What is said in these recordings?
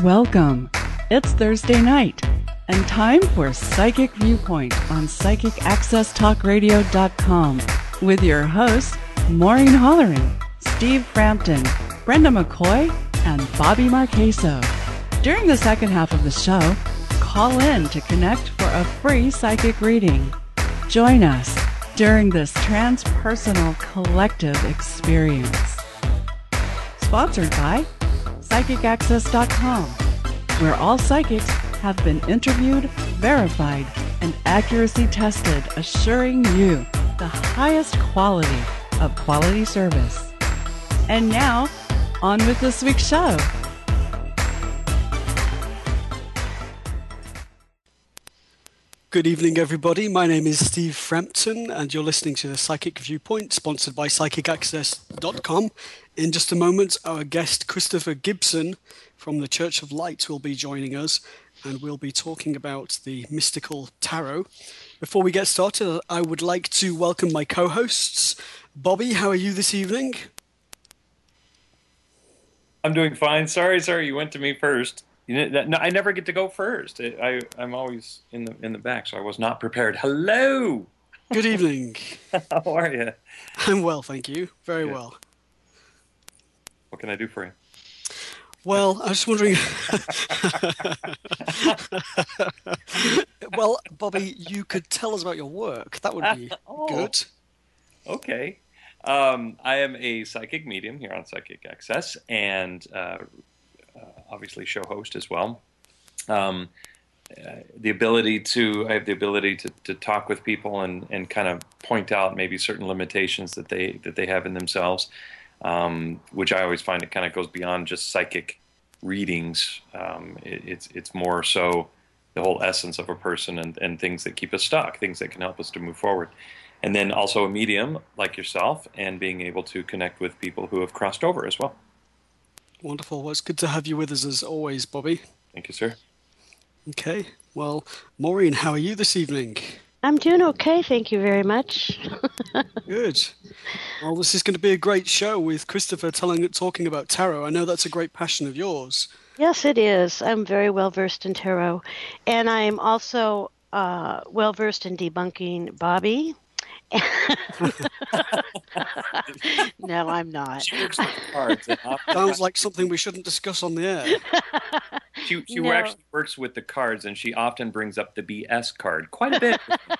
Welcome. It's Thursday night and time for Psychic Viewpoint on PsychicAccessTalkRadio.com with your hosts Maureen Holleran, Steve Frampton, Brenda McCoy, and Bobby Marqueso. During the second half of the show, call in to connect for a free psychic reading. Join us during this transpersonal collective experience. Sponsored by PsychicAccess.com, where all psychics have been interviewed, verified, and accuracy tested, assuring you the highest quality of quality service. And now, on with this week's show. Good evening, everybody. My name is Steve Frampton, and you're listening to the Psychic Viewpoint, sponsored by PsychicAccess.com. In just a moment, our guest, Christopher Gibson from the Church of Light, will be joining us, and we'll be talking about the mystical tarot. Before we get started, I would like to welcome my co-hosts. Bobby, how are you this evening? I'm doing fine. Sorry, you went to me first. No, I never get to go first. I'm always in the back, so I was not prepared. Hello. Good evening. How are you? I'm well, thank you. Very Good. well. What can I do for you? Well, I was wondering. Well, Bobby, you could tell us about your work. That would be good. Okay. I am a psychic medium here on Psychic Access, and obviously show host as well. I have the ability to talk with people and kind of point out maybe certain limitations that they have in themselves, which I always find it kind of goes beyond just psychic readings. It's more so the whole essence of a person and things that keep us stuck, things that can help us to move forward. And then also a medium like yourself, and being able to connect with people who have crossed over as well. Wonderful. Well, it's good to have you with us as always, Bobby. Thank you, sir. Okay. Well, Maureen, how are you this evening? I'm doing okay, thank you very much. Good. Well, this is going to be a great show with Christopher talking about tarot. I know that's a great passion of yours. Yes, it is. I'm very well versed in tarot, and I'm also well versed in debunking Bobby. No, I'm not. She works with cards. Sounds like something we shouldn't discuss on the air. She actually works with the cards, and she often brings up the BS card quite a bit.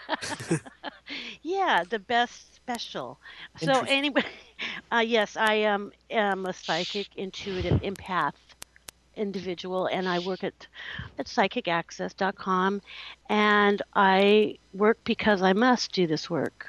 Yeah, the best special. So anyway, yes, I am a psychic, intuitive, empath individual, and I work at PsychicAccess.com, and I work because I must do this work.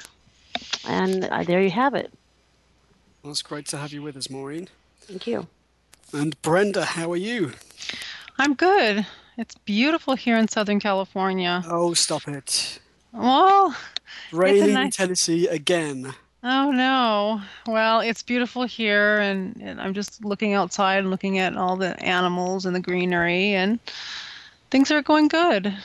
And there you have it. Well, it's great to have you with us, Maureen. Thank you. And Brenda, how are you? I'm good. It's beautiful here in Southern California. Oh, stop it. Well, Raining in Tennessee again. Oh, no. Well, it's beautiful here, and I'm just looking outside and looking at all the animals and the greenery, and things are going good.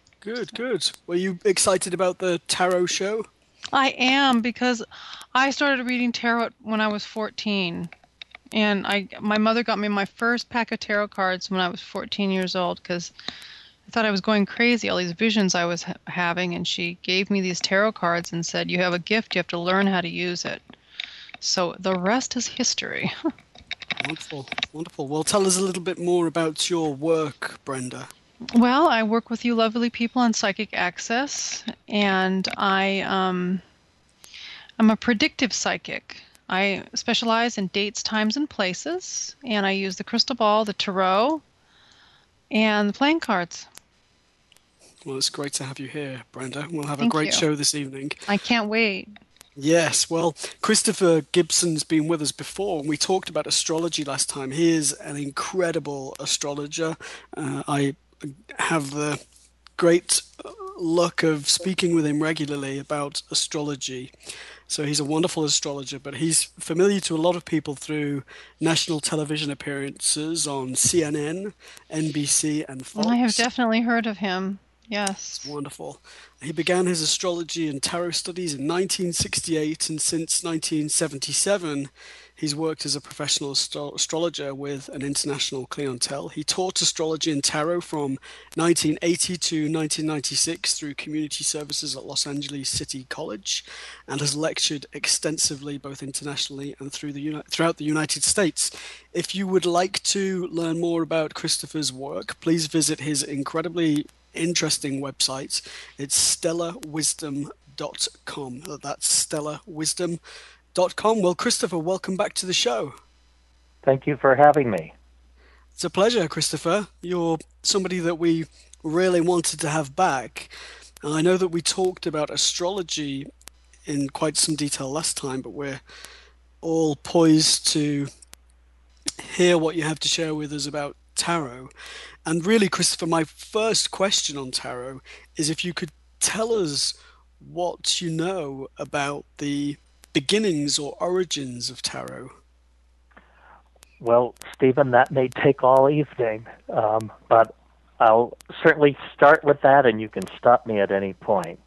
Good. Were you excited about the tarot show? I am, because I started reading tarot when I was 14. And my mother got me my first pack of tarot cards when I was 14 years old, because I thought I was going crazy, all these visions I was having, and she gave me these tarot cards and said, you have a gift, you have to learn how to use it. So the rest is history. Wonderful. Well, tell us a little bit more about your work, Brenda. Well, I work with you lovely people on Psychic Access, and I'm a predictive psychic. I specialize in dates, times, and places, and I use the crystal ball, the tarot, and the playing cards. Well, it's great to have you here, Brenda. We'll have a great show this evening. I can't wait. Yes, well, Christopher Gibson's been with us before, and we talked about astrology last time. He is an incredible astrologer. I have the great luck of speaking with him regularly about astrology. So he's a wonderful astrologer, but he's familiar to a lot of people through national television appearances on CNN, NBC, and Fox. I have definitely heard of him. Yes. It's wonderful. He began his astrology and tarot studies in 1968, and since 1977, He's worked as a professional astrologer with an international clientele. He taught astrology and tarot from 1980 to 1996 through community services at Los Angeles City College, and has lectured extensively both internationally and throughout the United States. If you would like to learn more about Christopher's work, please visit his incredibly interesting website. It's stellarwisdom.com. That's stellarwisdom.com. Well, Christopher, welcome back to the show. Thank you for having me. It's a pleasure, Christopher. You're somebody that we really wanted to have back. And I know that we talked about astrology in quite some detail last time, but we're all poised to hear what you have to share with us about tarot. And really, Christopher, my first question on tarot is if you could tell us what you know about the beginnings or origins of tarot. Well, Stephen, that may take all evening, but I'll certainly start with that, and you can stop me at any point.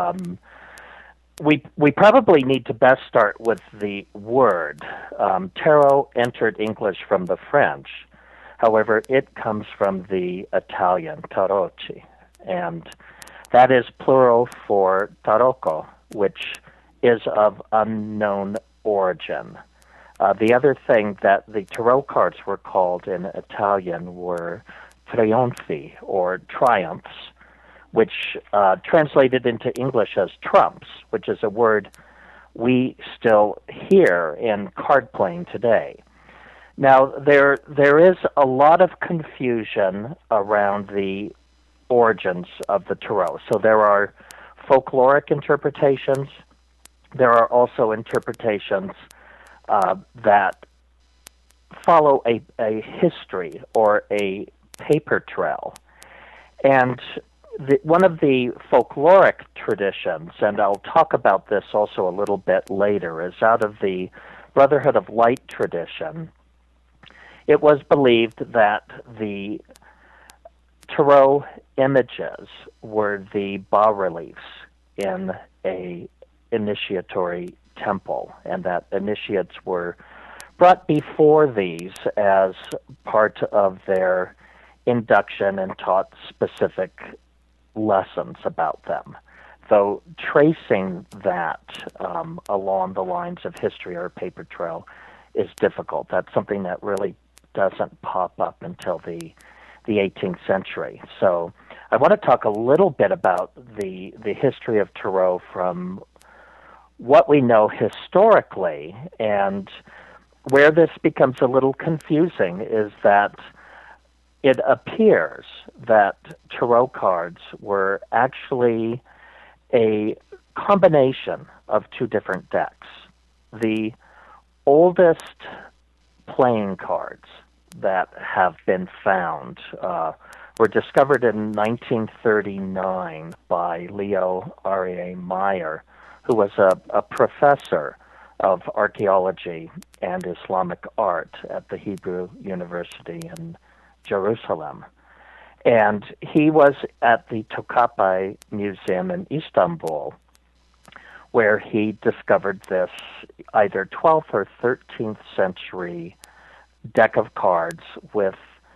We probably need to best start with the word. Tarot entered English from the French. However, it comes from the Italian tarocchi, and that is plural for tarocco, which is of unknown origin. The other thing that the tarot cards were called in Italian were trionfi, or triumphs, which translated into English as trumps, which is a word we still hear in card playing today. Now, there is a lot of confusion around the origins of the tarot. So there are folkloric interpretations. There are also interpretations that follow a history or a paper trail. And one of the folkloric traditions, and I'll talk about this also a little bit later, is out of the Brotherhood of Light tradition. It was believed that the tarot images were the bas-reliefs in a initiatory temple, and that initiates were brought before these as part of their induction and taught specific lessons about them. Though tracing that along the lines of history or paper trail is difficult. That's something that really doesn't pop up until the 18th century. So I want to talk a little bit about the history of tarot from what we know historically, and where this becomes a little confusing is that it appears that tarot cards were actually a combination of two different decks. The oldest playing cards that have been found were discovered in 1939 by Leo Arie Meyer, who was a professor of archaeology and Islamic art at the Hebrew University in Jerusalem. And he was at the Topkapi Museum in Istanbul, where he discovered this either 12th or 13th century deck of cards with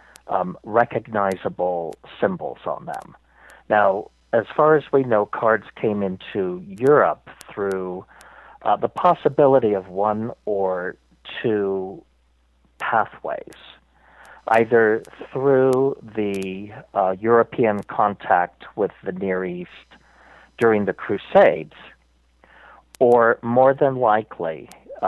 recognizable symbols on them. Now, as far as we know, cards came into Europe through the possibility of one or two pathways, either through the European contact with the Near East during the Crusades, or more than likely,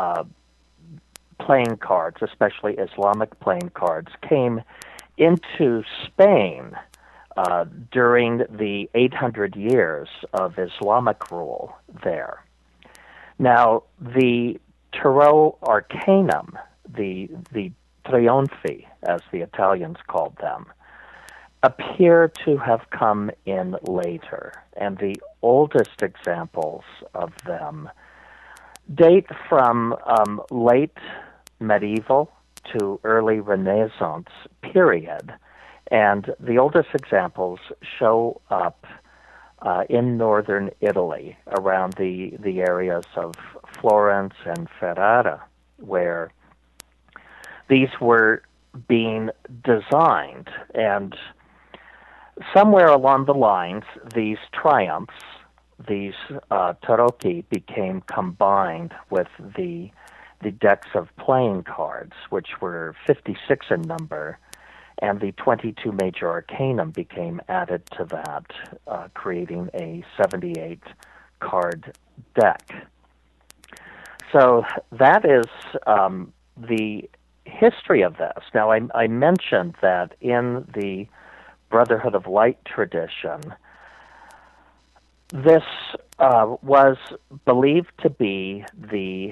playing cards, especially Islamic playing cards, came into Spain during the 800 years of Islamic rule there. Now, the Tarot Arcanum, the Trionfi, as the Italians called them, appear to have come in later, and the oldest examples of them date from late medieval to early Renaissance period, and the oldest examples show up in northern Italy, around the areas of Florence and Ferrara. where these were being designed, and somewhere along the lines, these triumphs, these taroki, became combined with the decks of playing cards, which were 56 in number, and the 22 major arcanum became added to that, creating a 78-card deck. So that is the history of this. Now, I mentioned that in the Brotherhood of Light tradition, this was believed to be the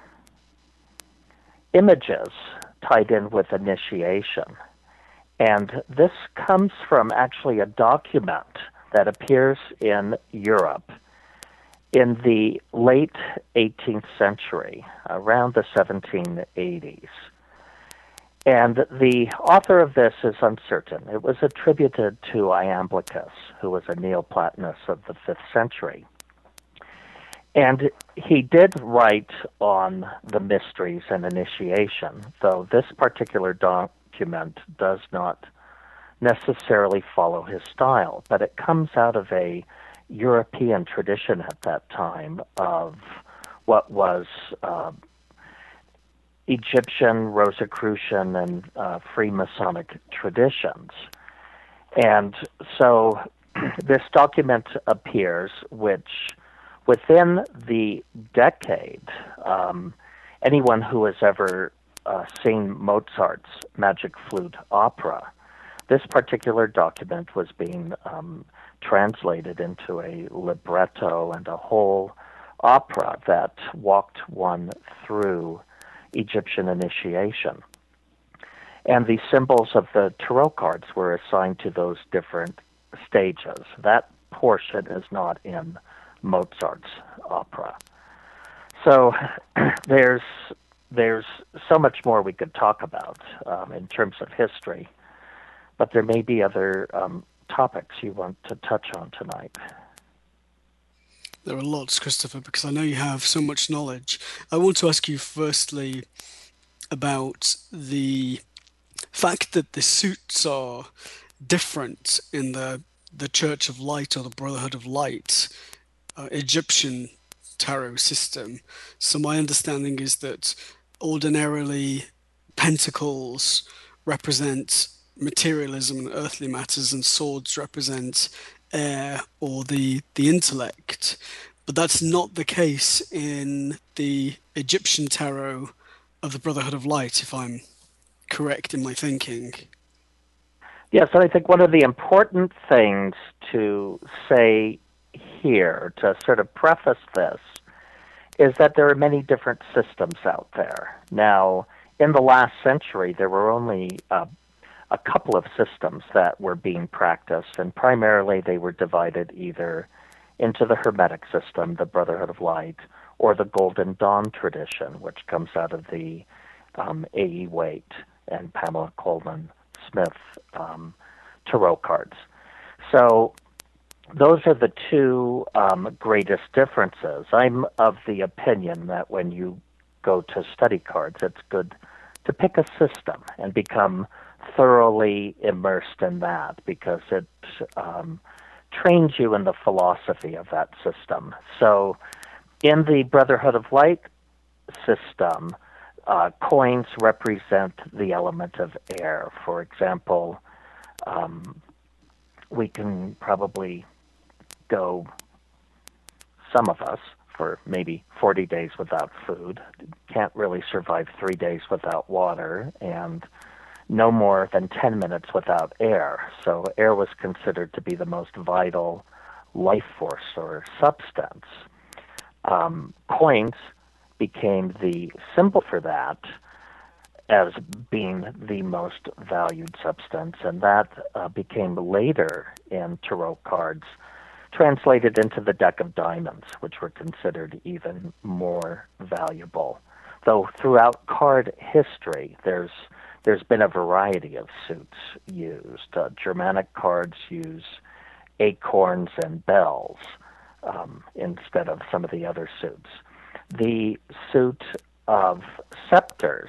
images tied in with initiation. And this comes from actually a document that appears in Europe in the late 18th century, around the 1780s. And the author of this is uncertain. It was attributed to Iamblichus, who was a Neoplatonist of the 5th century. And he did write on the mysteries and initiation, though this particular document does not necessarily follow his style, but it comes out of a European tradition at that time of what was Egyptian, Rosicrucian, and Freemasonic traditions. And so this document appears, which within the decade, anyone who has ever seen Mozart's Magic Flute Opera, this particular document was being translated into a libretto and a whole opera that walked one through Egyptian initiation. And the symbols of the tarot cards were assigned to those different stages. That portion is not in Mozart's opera. So there's so much more we could talk about in terms of history, but there may be other topics you want to touch on tonight. There are lots, Christopher, because I know you have so much knowledge. I want to ask you firstly about the fact that the suits are different in the Church of Light or the Brotherhood of Light Egyptian tarot system. So my understanding is that ordinarily pentacles represent materialism and earthly matters, and swords represent air or the intellect. But that's not the case in the Egyptian tarot of the Brotherhood of Light, if I'm correct in my thinking. Yes, I think one of the important things to say here, to sort of preface this, is that there are many different systems out there. Now, in the last century, there were only a couple of systems that were being practiced, and primarily they were divided either into the Hermetic system, the Brotherhood of Light, or the Golden Dawn tradition, which comes out of the A.E. Waite and Pamela Colman Smith tarot cards. So those are the two greatest differences. I'm of the opinion that when you go to study cards, it's good to pick a system and become thoroughly immersed in that, because it trains you in the philosophy of that system. So in the Brotherhood of Light system, coins represent the element of air. For example, we can probably go, some of us, for maybe 40 days without food, can't really survive 3 days without water, and no more than 10 minutes without air. So air was considered to be the most vital life force or substance. Coins became the symbol for that as being the most valued substance, and that became later in tarot cards translated into the deck of diamonds, which were considered even more valuable. Though throughout card history, there's been a variety of suits used. Germanic cards use acorns and bells instead of some of the other suits. The suit of scepters,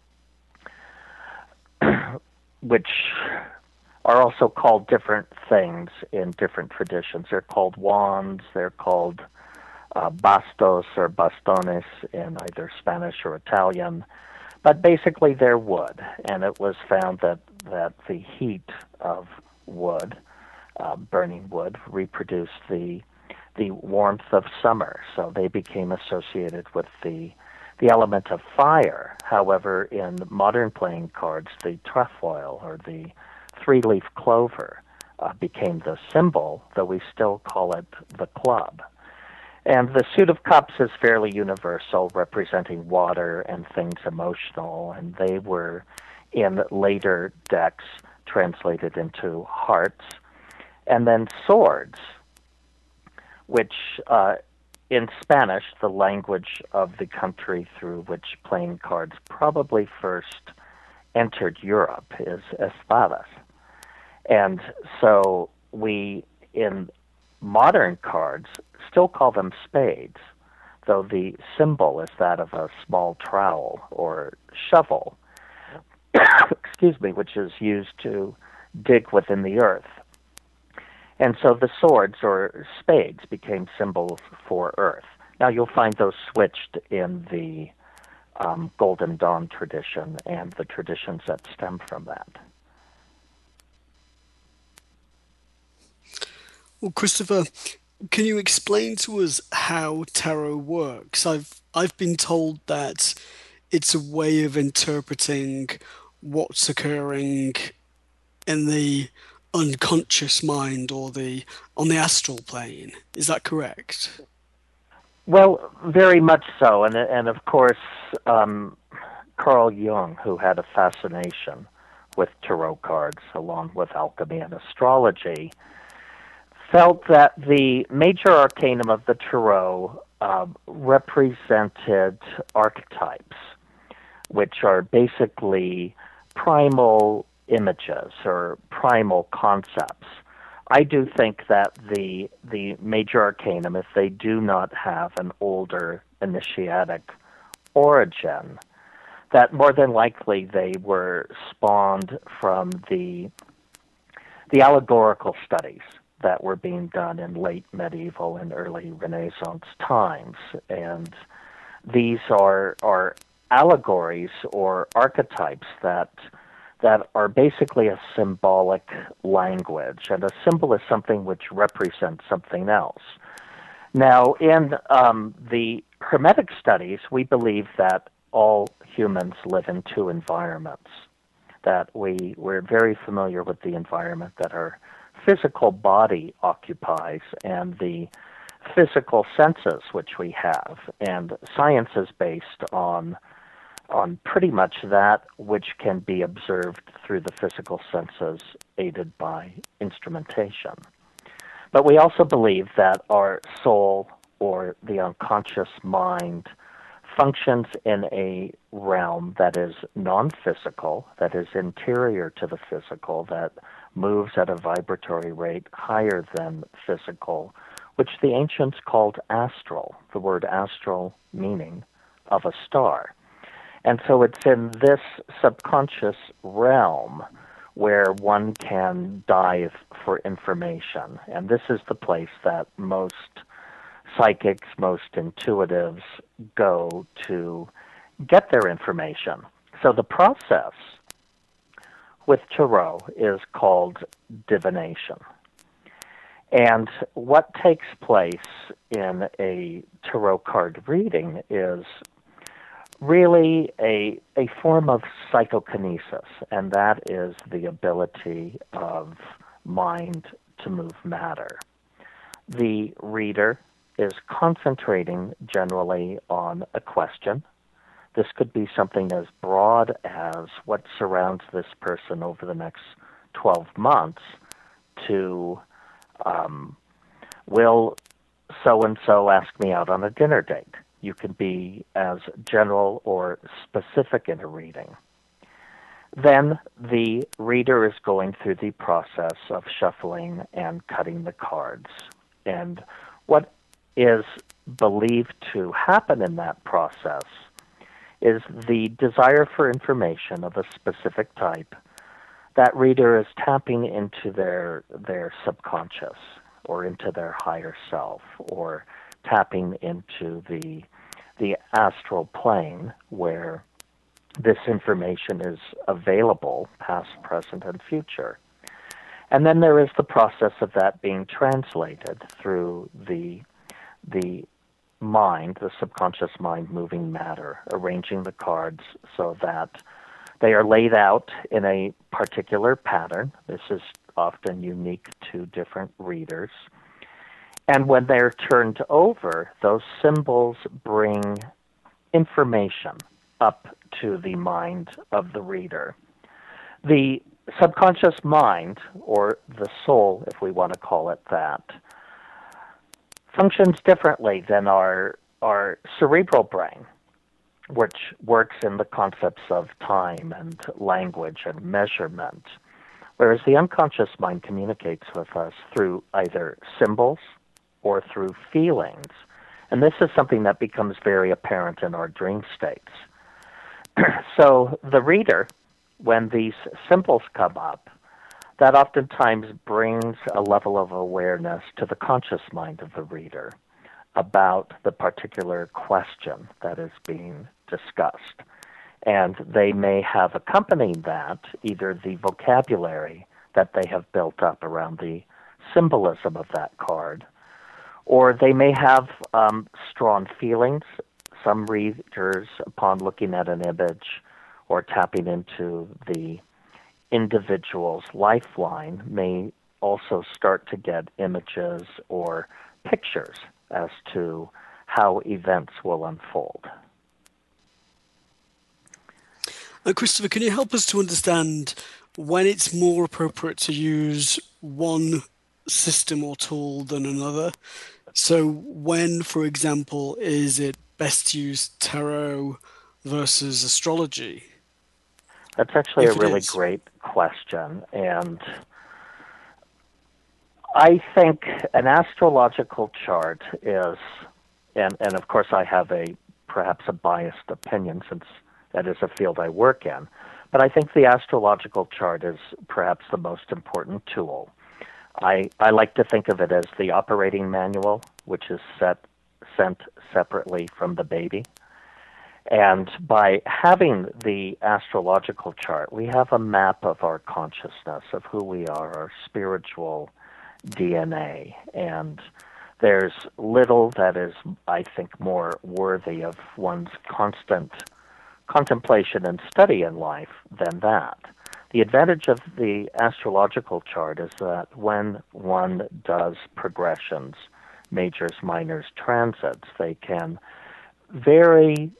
which are also called different things in different traditions. They're called wands, they're called bastos or bastones in either Spanish or Italian, but basically they're wood, and it was found that the heat of wood, burning wood, reproduced the warmth of summer, so they became associated with the element of fire. However, in modern playing cards, the trefoil, or the three-leaf clover, became the symbol, though we still call it the club. And the suit of cups is fairly universal, representing water and things emotional, and they were, in later decks, translated into hearts. And then swords, which in Spanish, the language of the country through which playing cards probably first entered Europe, is espadas. And so we, in modern cards, still call them spades, though the symbol is that of a small trowel or shovel, excuse me, which is used to dig within the earth. And so the swords, or spades, became symbols for earth. Now you'll find those switched in the Golden Dawn tradition and the traditions that stem from that. Well, Christopher, can you explain to us how tarot works? I've been told that it's a way of interpreting what's occurring in the unconscious mind or on the astral plane. Is that correct? Well, very much so, and of course, Carl Jung, who had a fascination with tarot cards along with alchemy and astrology, felt that the major arcanum of the tarot represented archetypes, which are basically primal images or primal concepts. I do think that the major arcanum, if they do not have an older initiatic origin, that more than likely they were spawned from the allegorical studies that were being done in late medieval and early Renaissance times. And these are allegories or archetypes that are basically a symbolic language, and a symbol is something which represents something else. Now, in the Hermetic studies, we believe that all humans live in two environments, that we're very familiar with the environment that our physical body occupies and the physical senses which we have, and science is based on pretty much that which can be observed through the physical senses aided by instrumentation. But we also believe that our soul, or the unconscious mind, functions in a realm that is non-physical, that is interior to the physical, that moves at a vibratory rate higher than physical, which the ancients called astral, the word astral meaning of a star. And so it's in this subconscious realm where one can dive for information. And this is the place that most psychics, most intuitives go to get their information. So the process with tarot is called divination. And what takes place in a tarot card reading is really a form of psychokinesis, and that is the ability of mind to move matter. The reader is concentrating generally on a question. This could be something as broad as what surrounds this person over the next 12 months to, will so-and-so ask me out on a dinner date? You can be as general or specific in a reading. Then the reader is going through the process of shuffling and cutting the cards. And what is believed to happen in that process is the desire for information of a specific type. That reader is tapping into their subconscious or into their higher self, or tapping into the astral plane where this information is available, past, present, and future. And then there is the process of that being translated through the mind, the subconscious mind, moving matter, arranging the cards so that they are laid out in a particular pattern. This is often unique to different readers. And when they're turned over, those symbols bring information up to the mind of the reader. The subconscious mind, or the soul, if we want to call it that, functions differently than our cerebral brain, which works in the concepts of time and language and measurement, whereas the unconscious mind communicates with us through either symbols or through feelings. And this is something that becomes very apparent in our dream states. So the reader, when these symbols come up, that oftentimes brings a level of awareness to the conscious mind of the reader about the particular question that is being discussed. And they may have accompanied that, either the vocabulary that they have built up around the symbolism of that card, or they may have strong feelings. Some readers, upon looking at an image or tapping into the individual's lifeline, may also start to get images or pictures as to how events will unfold. Christopher, can you help us to understand when it's more appropriate to use one system or tool than another? So when, for example, is it best to use tarot versus astrology? That's actually a really great question, and I think an astrological chart is, and of course I have perhaps a biased opinion since that is a field I work in, but I think the astrological chart is perhaps the most important tool. I like to think of it as the operating manual, which is sent separately from the baby. And by having the astrological chart, we have a map of our consciousness, of who we are, our spiritual DNA. And there's little that is, I think, more worthy of one's constant contemplation and study in life than that. The advantage of the astrological chart is that when one does progressions, majors, minors, transits, they can very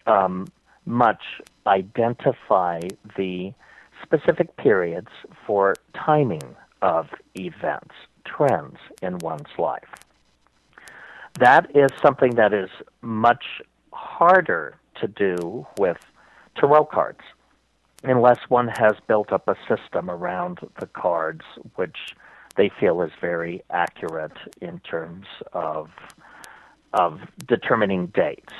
much identify the specific periods for timing of events, trends in one's life. That is something that is much harder to do with tarot cards, unless one has built up a system around the cards which they feel is very accurate in terms of determining dates.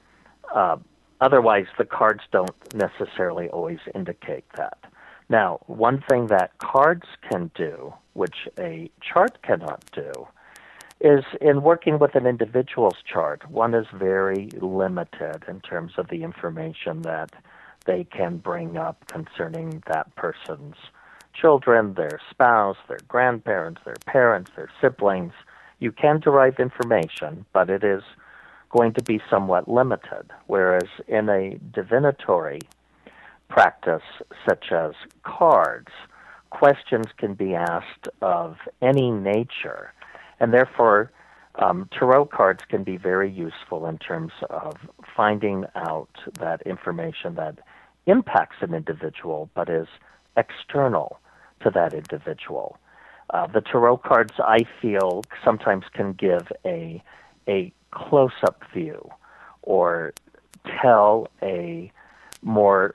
Otherwise, the cards don't necessarily always indicate that. Now, one thing that cards can do, which a chart cannot do, is in working with an individual's chart, one is very limited in terms of the information that they can bring up concerning that person's children, their spouse, their grandparents, their parents, their siblings. You can derive information, but it is going to be somewhat limited, whereas in a divinatory practice such as cards, questions can be asked of any nature, and therefore tarot cards can be very useful in terms of finding out that information that impacts an individual but is external to that individual. The tarot cards, I feel, sometimes can give a close-up view or tell a more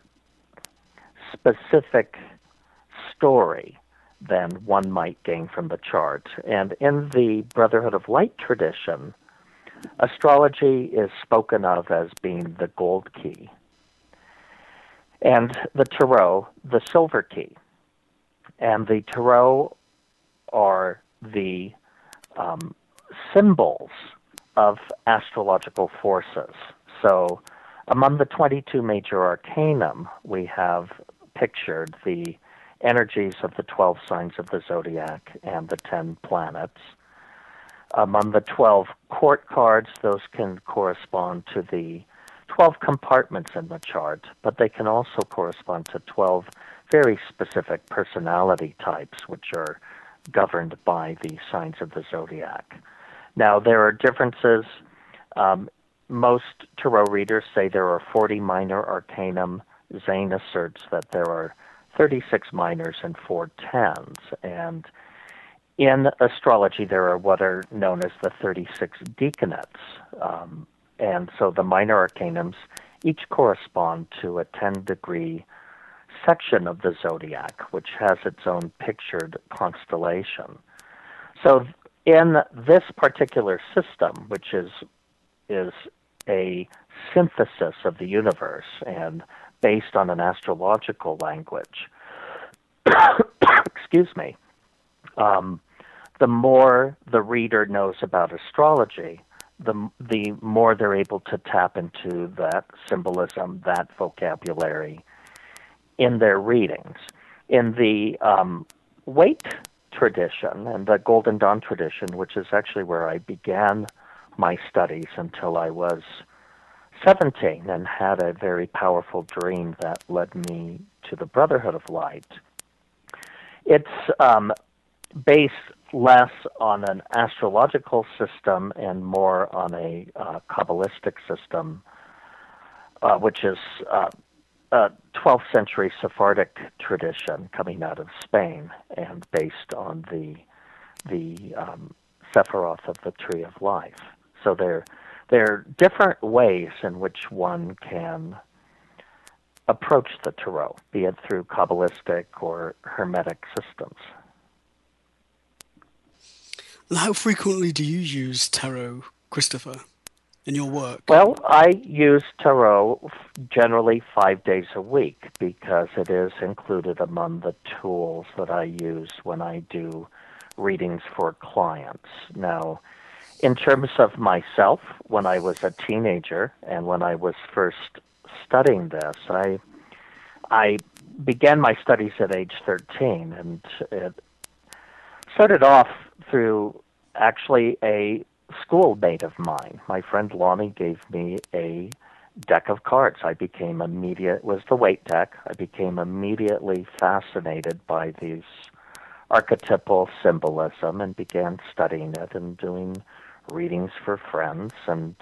specific story than one might gain from the chart. And in the Brotherhood of Light tradition, astrology is spoken of as being the gold key and the tarot, the silver key. And the tarot are the symbols of astrological forces. So among the 22 major arcanum, we have pictured the energies of the 12 signs of the zodiac and the 10 planets. Among the 12 court cards, those can correspond to the 12 compartments in the chart, but they can also correspond to 12 very specific personality types, which are governed by the signs of the zodiac. Now, there are differences. Most tarot readers say there are 40 minor arcanum. Zane asserts that there are 36 minors and 4 tens. And in astrology, there are what are known as the 36 decanates. And so the minor arcanums each correspond to a 10-degree section of the zodiac, which has its own pictured constellation. So in this particular system, which is a synthesis of the universe and based on an astrological language, excuse me, the more the reader knows about astrology, the more they're able to tap into that symbolism, that vocabulary in their readings. In the Waite tradition and the Golden Dawn tradition, which is actually where I began my studies until I was 17 and had a very powerful dream that led me to the Brotherhood of Light, it's based less on an astrological system and more on a Kabbalistic system, which is a 12th century Sephardic tradition coming out of Spain and based on the Sephiroth of the Tree of Life. So there are different ways in which one can approach the tarot, be it through Kabbalistic or Hermetic systems. How frequently do you use tarot, Christopher, in your work? Well, I use tarot generally 5 days a week because it is included among the tools that I use when I do readings for clients. Now, in terms of myself, when I was a teenager and when I was first studying this, I began my studies at age 13, and it started off through actually a schoolmate of mine. My friend Lonnie gave me a deck of cards. It was the Waite deck. I became immediately fascinated by these archetypal symbolism and began studying it and doing readings for friends. And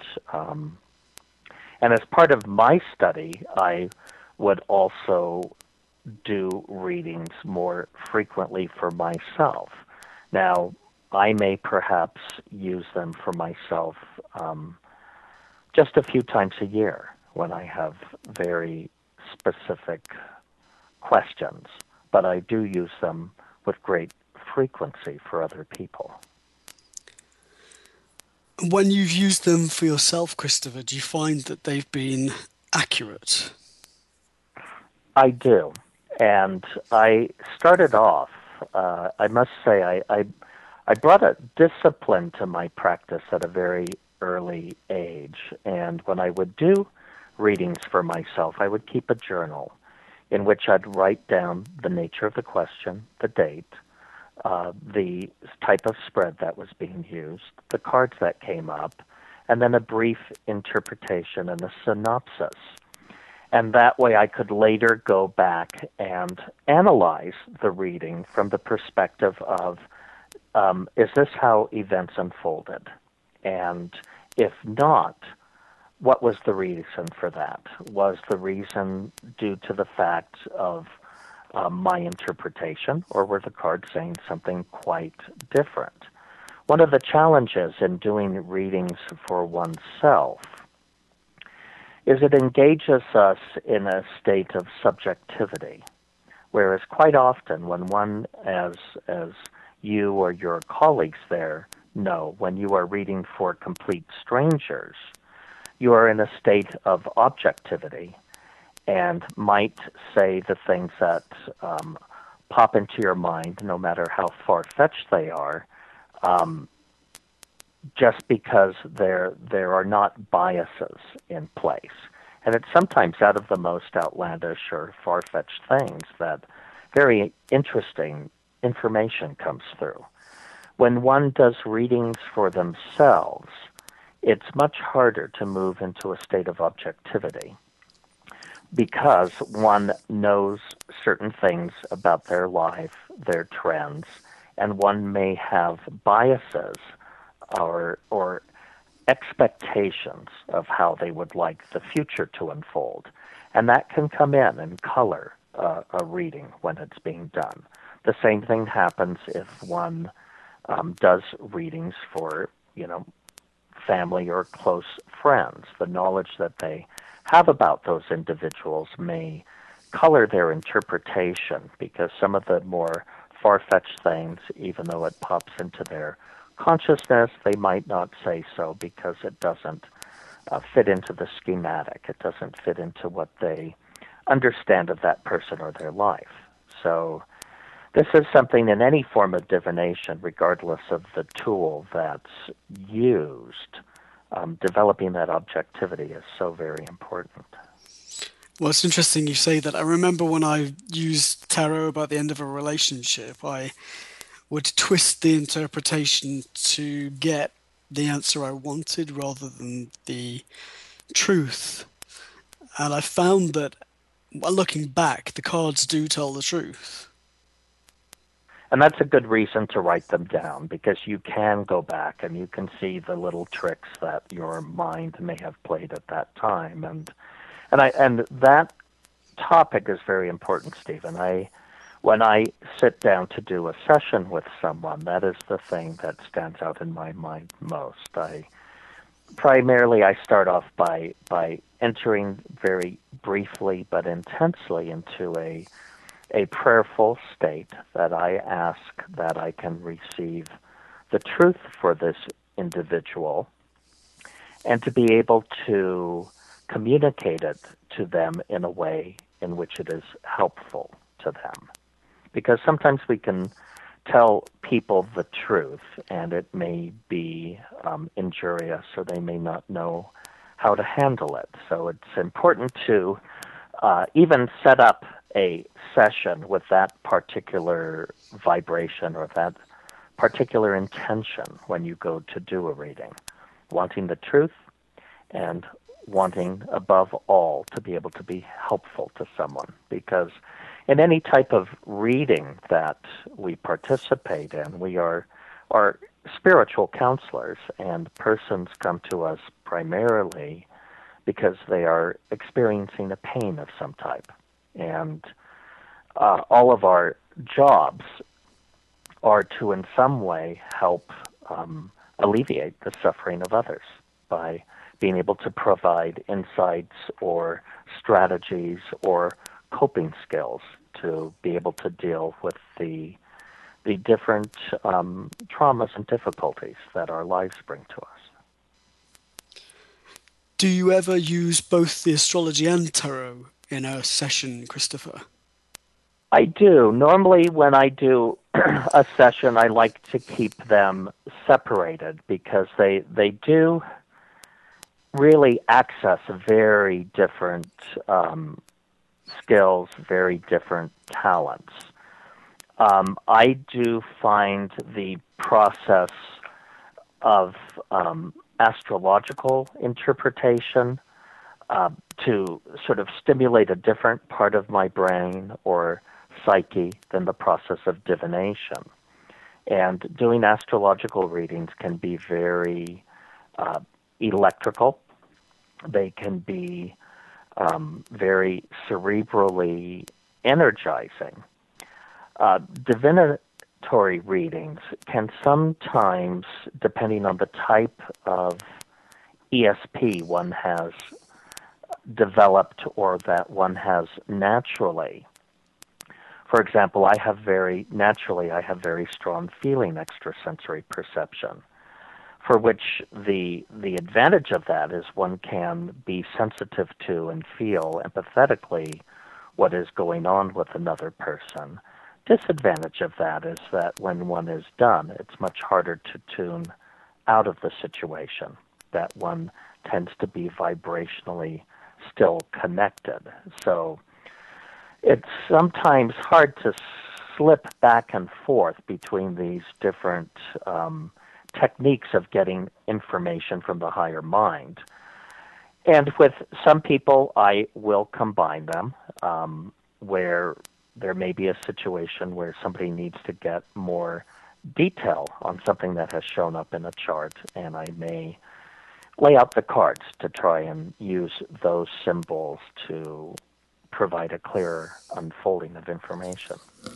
as part of my study, I would also do readings more frequently for myself. Now, I may perhaps use them for myself just a few times a year when I have very specific questions, but I do use them with great frequency for other people. When you've used them for yourself, Christopher, do you find that they've been accurate? I do. And I started off, I must say, I brought a discipline to my practice at a very early age. And when I would do readings for myself, I would keep a journal in which I'd write down the nature of the question, the date, the type of spread that was being used, the cards that came up, and then a brief interpretation and a synopsis. And that way I could later go back and analyze the reading from the perspective of, is this how events unfolded? And if not, what was the reason for that? Was the reason due to the fact of my interpretation, or were the cards saying something quite different? One of the challenges in doing readings for oneself is it engages us in a state of subjectivity, whereas quite often when one, as you or your colleagues there know, when you are reading for complete strangers, you are in a state of objectivity, and might say the things that pop into your mind, no matter how far-fetched they are, just because there are not biases in place. And it's sometimes out of the most outlandish or far-fetched things that very interesting information comes through. When one does readings for themselves, it's much harder to move into a state of objectivity because one knows certain things about their life, their trends, and one may have biases or expectations of how they would like the future to unfold. And that can come in and color a reading when it's being done. The same thing happens if one does readings for, family or close friends. The knowledge that they have about those individuals may color their interpretation, because some of the more far-fetched things, even though it pops into their consciousness, they might not say so because it doesn't fit into the schematic. It doesn't fit into what they understand of that person or their life. So this is something in any form of divination, regardless of the tool that's used. Developing that objectivity is so very important. Well, it's interesting you say that. I remember when I used tarot about the end of a relationship, I would twist the interpretation to get the answer I wanted rather than the truth. And I found that, looking back, the cards do tell the truth. And that's a good reason to write them down, because you can go back and you can see the little tricks that your mind may have played at that time. And that topic is very important, Stephen. When I sit down to do a session with someone, that is the thing that stands out in my mind most. I start off by entering very briefly but intensely into a prayerful state that I ask that I can receive the truth for this individual and to be able to communicate it to them in a way in which it is helpful to them. Because sometimes we can tell people the truth and it may be injurious, or they may not know how to handle it. So it's important to even set up a session with that particular vibration or that particular intention when you go to do a reading, wanting the truth and wanting above all to be able to be helpful to someone. Because in any type of reading that we participate in, we are spiritual counselors, and persons come to us primarily because they are experiencing a pain of some type. And all of our jobs are to, in some way, help alleviate the suffering of others by being able to provide insights or strategies or coping skills to be able to deal with the different traumas and difficulties that our lives bring to us. Do you ever use both the astrology and tarot in a session, Christopher? I do. Normally when I do a session, I like to keep them separated because they do really access very different skills, very different talents. I do find the process of astrological interpretation to sort of stimulate a different part of my brain or psyche than the process of divination. And doing astrological readings can be very electrical. They can be very cerebrally energizing. Divinatory readings can sometimes, depending on the type of ESP one has developed or that one has naturally. For example, I have very strong feeling extrasensory perception. for which the advantage of that is one can be sensitive to and feel empathetically what is going on with another person. Disadvantage of that is that when one is done, it's much harder to tune out of the situation, that one tends to be vibrationally still connected. So it's sometimes hard to slip back and forth between these different techniques of getting information from the higher mind. And with some people, I will combine them, where there may be a situation where somebody needs to get more detail on something that has shown up in a chart, and I may lay out the cards to try and use those symbols to provide a clearer unfolding of information.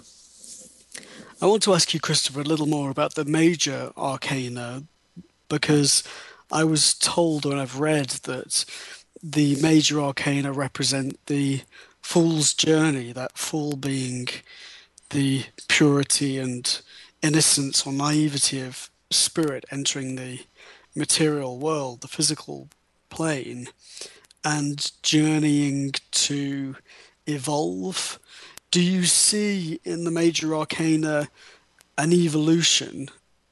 I want to ask you, Christopher, a little more about the major arcana, because I was told when I've read that the major arcana represent the fool's journey, that fool being the purity and innocence or naivety of spirit entering the material world, the physical plane, and journeying to evolve. Do you see in the major arcana an evolution?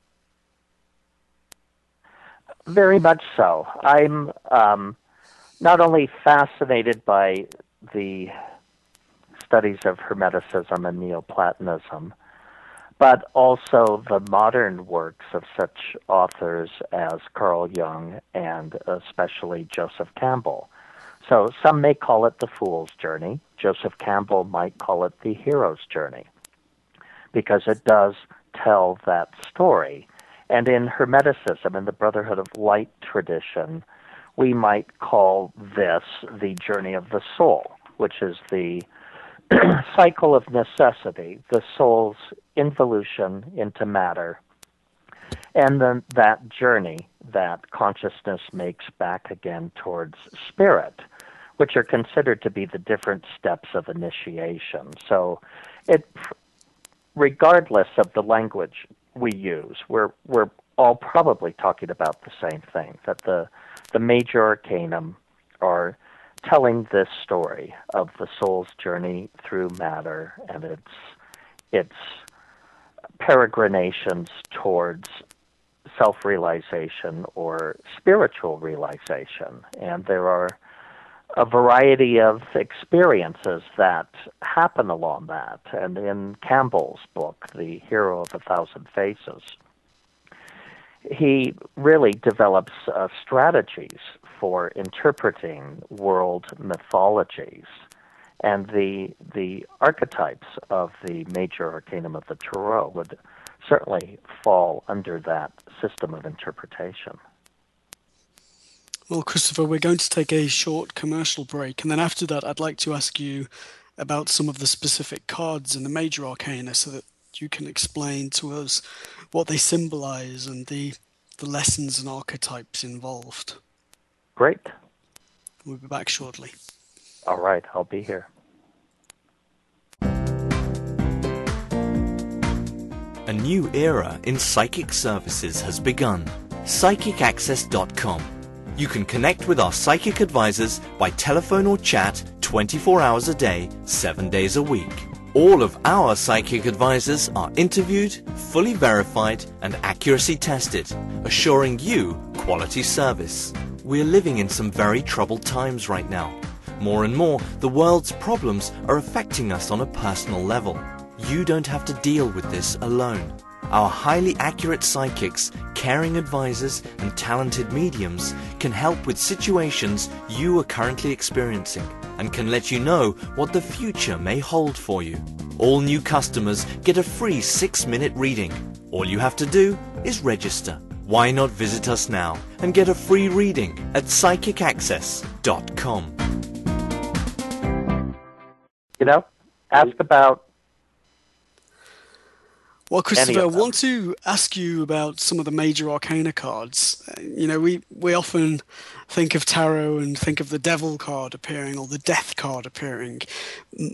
Very much so. I'm not only fascinated by the studies of Hermeticism and Neoplatonism, but also the modern works of such authors as Carl Jung and especially Joseph Campbell. So some may call it the fool's journey. Joseph Campbell might call it the hero's journey, because it does tell that story. And in Hermeticism, in the Brotherhood of Light tradition, we might call this the journey of the soul, which is the cycle of necessity, the soul's involution into matter, and then that journey that consciousness makes back again towards spirit, which are considered to be the different steps of initiation. So regardless of the language we use, we're all probably talking about the same thing, that the major arcanum are telling this story of the soul's journey through matter and its peregrinations towards self-realization or spiritual realization. And there are a variety of experiences that happen along that. And in Campbell's book, The Hero of a Thousand Faces, he really develops strategies for interpreting world mythologies. And the archetypes of the major arcanum of the Tarot would certainly fall under that system of interpretation. Well, Christopher, we're going to take a short commercial break, and then after that I'd like to ask you about some of the specific cards in the major arcana so that you can explain to us what they symbolize and the lessons and archetypes involved. Great. We'll be back shortly. All right, I'll be here. A new era in psychic services has begun. PsychicAccess.com. You can connect with our psychic advisors by telephone or chat 24 hours a day, 7 days a week. All of our psychic advisors are interviewed, fully verified, and accuracy tested, assuring you quality service. We're living in some very troubled times right now. More and more, the world's problems are affecting us on a personal level. You don't have to deal with this alone. Our highly accurate psychics, caring advisors, and talented mediums can help with situations you are currently experiencing and can let you know what the future may hold for you. All new customers get a free 6-minute reading. All you have to do is register. Why not visit us now and get a free reading at PsychicAccess.com. Ask about... Well, Christopher, I want to ask you about some of the major arcana cards. We often think of tarot and think of the devil card appearing or the death card appearing.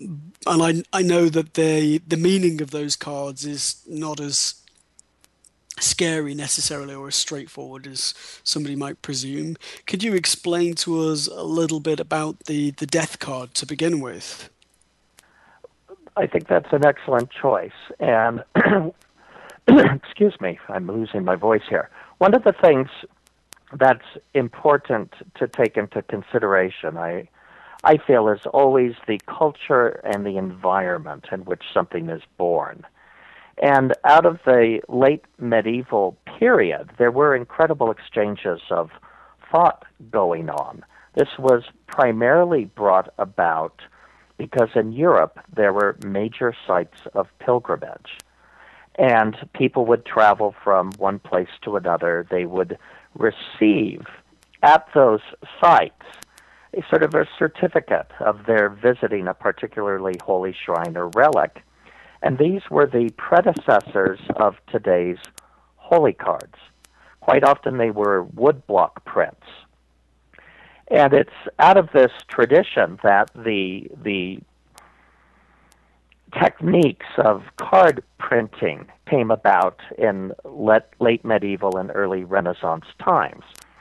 And I know that the meaning of those cards is not as scary necessarily or as straightforward as somebody might presume. Could you explain to us a little bit about the death card to begin with? I think that's an excellent choice. And excuse me, I'm losing my voice here. One of the things that's important to take into consideration, I feel, is always the culture and the environment in which something is born. And out of the late medieval period, there were incredible exchanges of thought going on. This was primarily brought about because in Europe there were major sites of pilgrimage. And people would travel from one place to another. They would receive at those sites a sort of a certificate of their visiting a particularly holy shrine or relic. And these were the predecessors of today's holy cards. Quite often they were woodblock prints. And it's out of this tradition that the techniques of card printing came about in late medieval and early Renaissance times.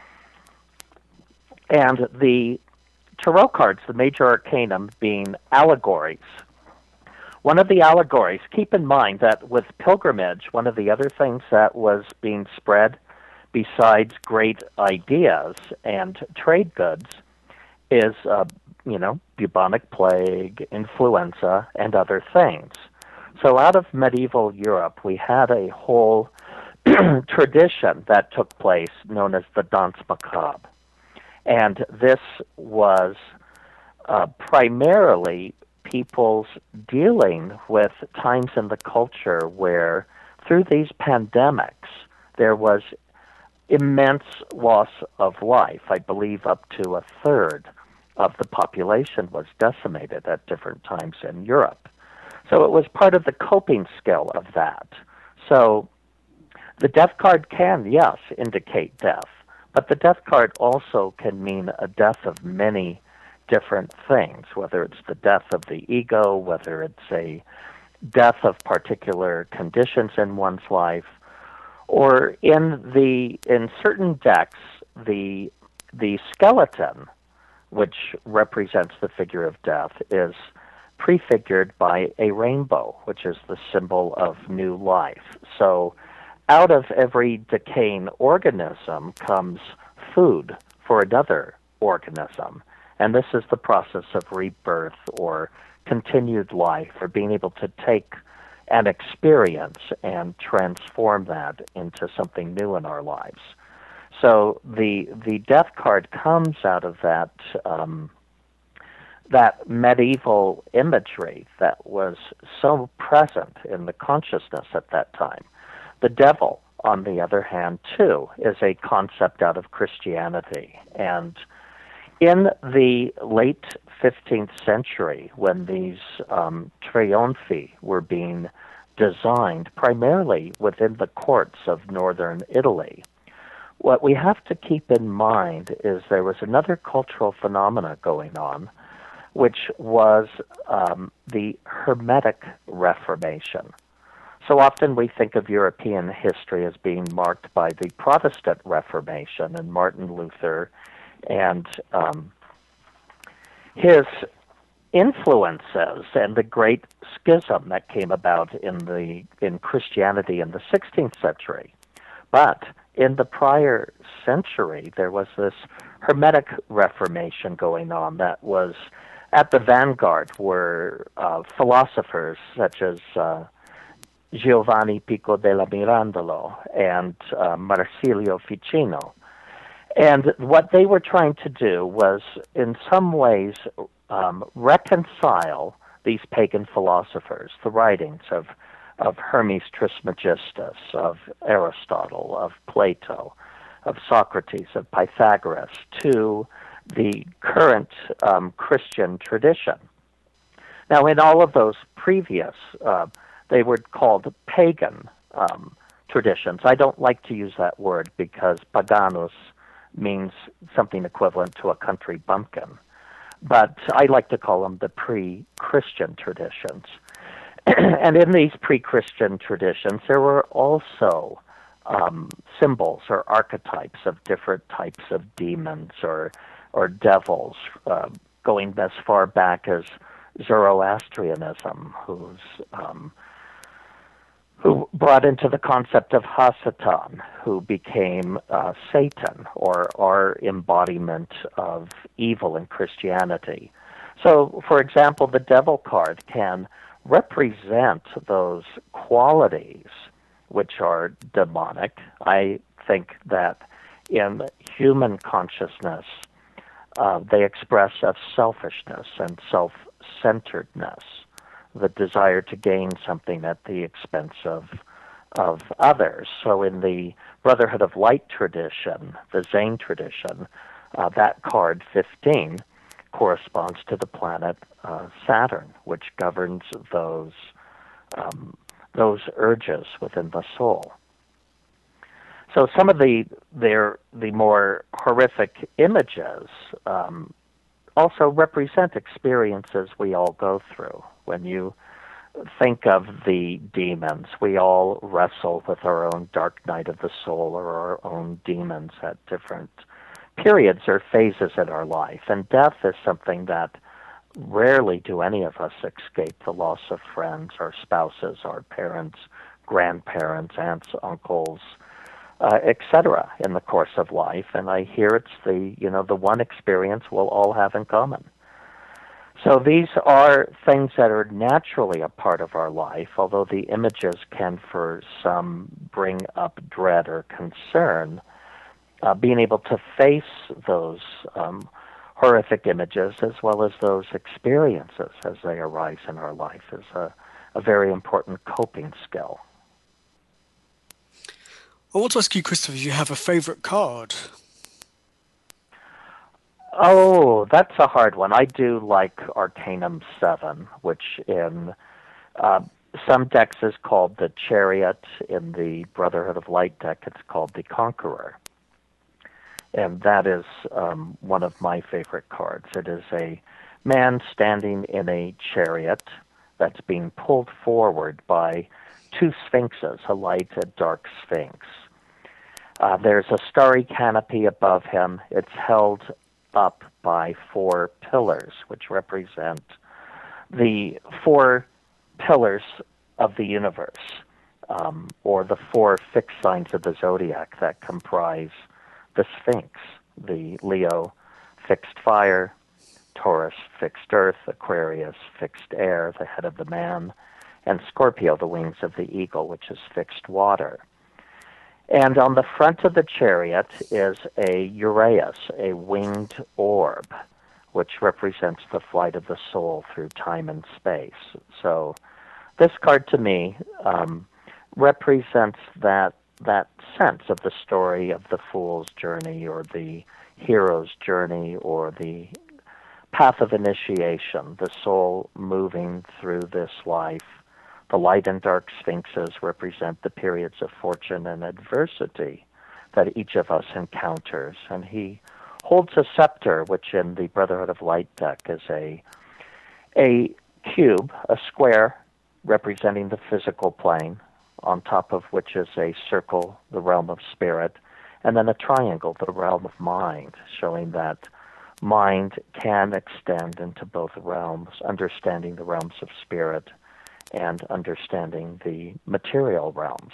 And the tarot cards, the major arcanum being allegories. One of the allegories, keep in mind that with pilgrimage, one of the other things that was being spread besides great ideas and trade goods is bubonic plague, influenza, and other things. So out of medieval Europe, we had a whole tradition that took place known as the Danse Macabre. And this was primarily people's dealing with times in the culture where, through these pandemics, there was immense loss of life. I believe up to a third of the population was decimated at different times in Europe. So it was part of the coping skill of that. So the death card can, yes, indicate death, but the death card also can mean a death of many different things, whether it's the death of the ego, whether it's a death of particular conditions in one's life, or in certain decks, the skeleton, which represents the figure of death, is prefigured by a rainbow, which is the symbol of new life. So out of every decaying organism comes food for another organism. And this is the process of rebirth or continued life, or being able to take an experience and transform that into something new in our lives. So the death card comes out of that that medieval imagery that was so present in the consciousness at that time. The devil, on the other hand, too, is a concept out of Christianity. And in the late 15th century, when these trionfi were being designed primarily within the courts of northern Italy, what we have to keep in mind is there was another cultural phenomena going on, which was the Hermetic Reformation. So often we think of European history as being marked by the Protestant Reformation and Martin Luther and his influences and the great schism that came about in Christianity in the 16th century. But in the prior century, there was this Hermetic Reformation going on that was at the vanguard were philosophers such as Giovanni Pico della Mirandola and Marsilio Ficino. And what they were trying to do was, in some ways, reconcile these pagan philosophers, the writings of Hermes Trismegistus, of Aristotle, of Plato, of Socrates, of Pythagoras, to the current Christian tradition. Now, in all of those previous, they were called pagan traditions. I don't like to use that word because paganus means something equivalent to a country bumpkin. But I like to call them the pre-Christian traditions. And in these pre-Christian traditions, there were also symbols or archetypes of different types of demons or devils, going as far back as Zoroastrianism, who brought into the concept of Hasatan, who became Satan, or our embodiment of evil in Christianity. So, for example, the devil card can represent those qualities which are demonic. I think that in human consciousness, they express of selfishness and self-centeredness, the desire to gain something at the expense of others. So in the Brotherhood of Light tradition, the Zane tradition, that card 15 corresponds to the planet Saturn, which governs those urges within the soul. So some of the more horrific images also represent experiences we all go through. When you think of the demons, we all wrestle with our own dark night of the soul or our own demons at different periods or phases in our life. And death is something that rarely do any of us escape: the loss of friends, our spouses, our parents, grandparents, aunts, uncles, etc. in the course of life. And I hear it's the one experience we'll all have in common. So these are things that are naturally a part of our life, although the images can for some bring up dread or concern. Being able to face those horrific images as well as those experiences as they arise in our life is a very important coping skill. I want to ask you, Christopher, if you have a favorite card. Oh, that's a hard one. I do like Arcanum 7, which in some decks is called the Chariot. In the Brotherhood of Light deck, it's called the Conqueror. And that is one of my favorite cards. It is a man standing in a chariot that's being pulled forward by two sphinxes, a light and dark sphinx. There's a starry canopy above him. It's held up by 4 pillars, which represent the 4 pillars of the universe, or the 4 fixed signs of the zodiac that comprise the Sphinx: the Leo, fixed fire; Taurus, fixed earth; Aquarius, fixed air, the head of the man; and Scorpio, the wings of the eagle, which is fixed water. And on the front of the chariot is a Uraeus, a winged orb, which represents the flight of the soul through time and space. So this card to me represents that sense of the story of the fool's journey or the hero's journey or the path of initiation, the soul moving through this life. The light and dark sphinxes represent the periods of fortune and adversity that each of us encounters. And he holds a scepter, which in the Brotherhood of Light deck is a cube, a square representing the physical plane, on top of which is a circle, the realm of spirit, and then a triangle, the realm of mind, showing that mind can extend into both realms, understanding the realms of spirit and understanding the material realms.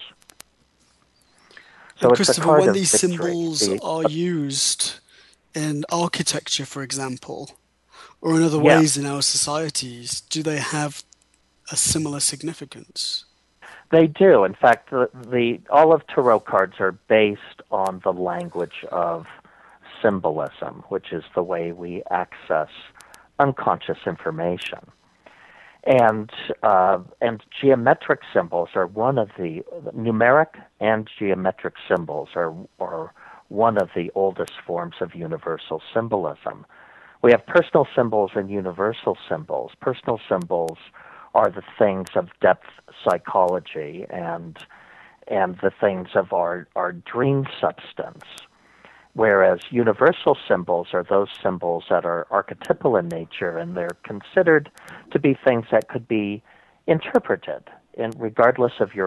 So and it's Christopher, a card when of these victory. symbols are used in architecture, for example, or in other ways in our societies, do they have a similar significance? They do. In fact, all of tarot cards are based on the language of symbolism, which is the way we access unconscious information. And geometric symbols are one of the numeric and geometric symbols are one of the oldest forms of universal symbolism. We have personal symbols and universal symbols. Personal symbols are the things of depth psychology and the things of our dream substance, whereas universal symbols are those symbols that are archetypal in nature, and they're considered to be things that could be interpreted, and regardless of your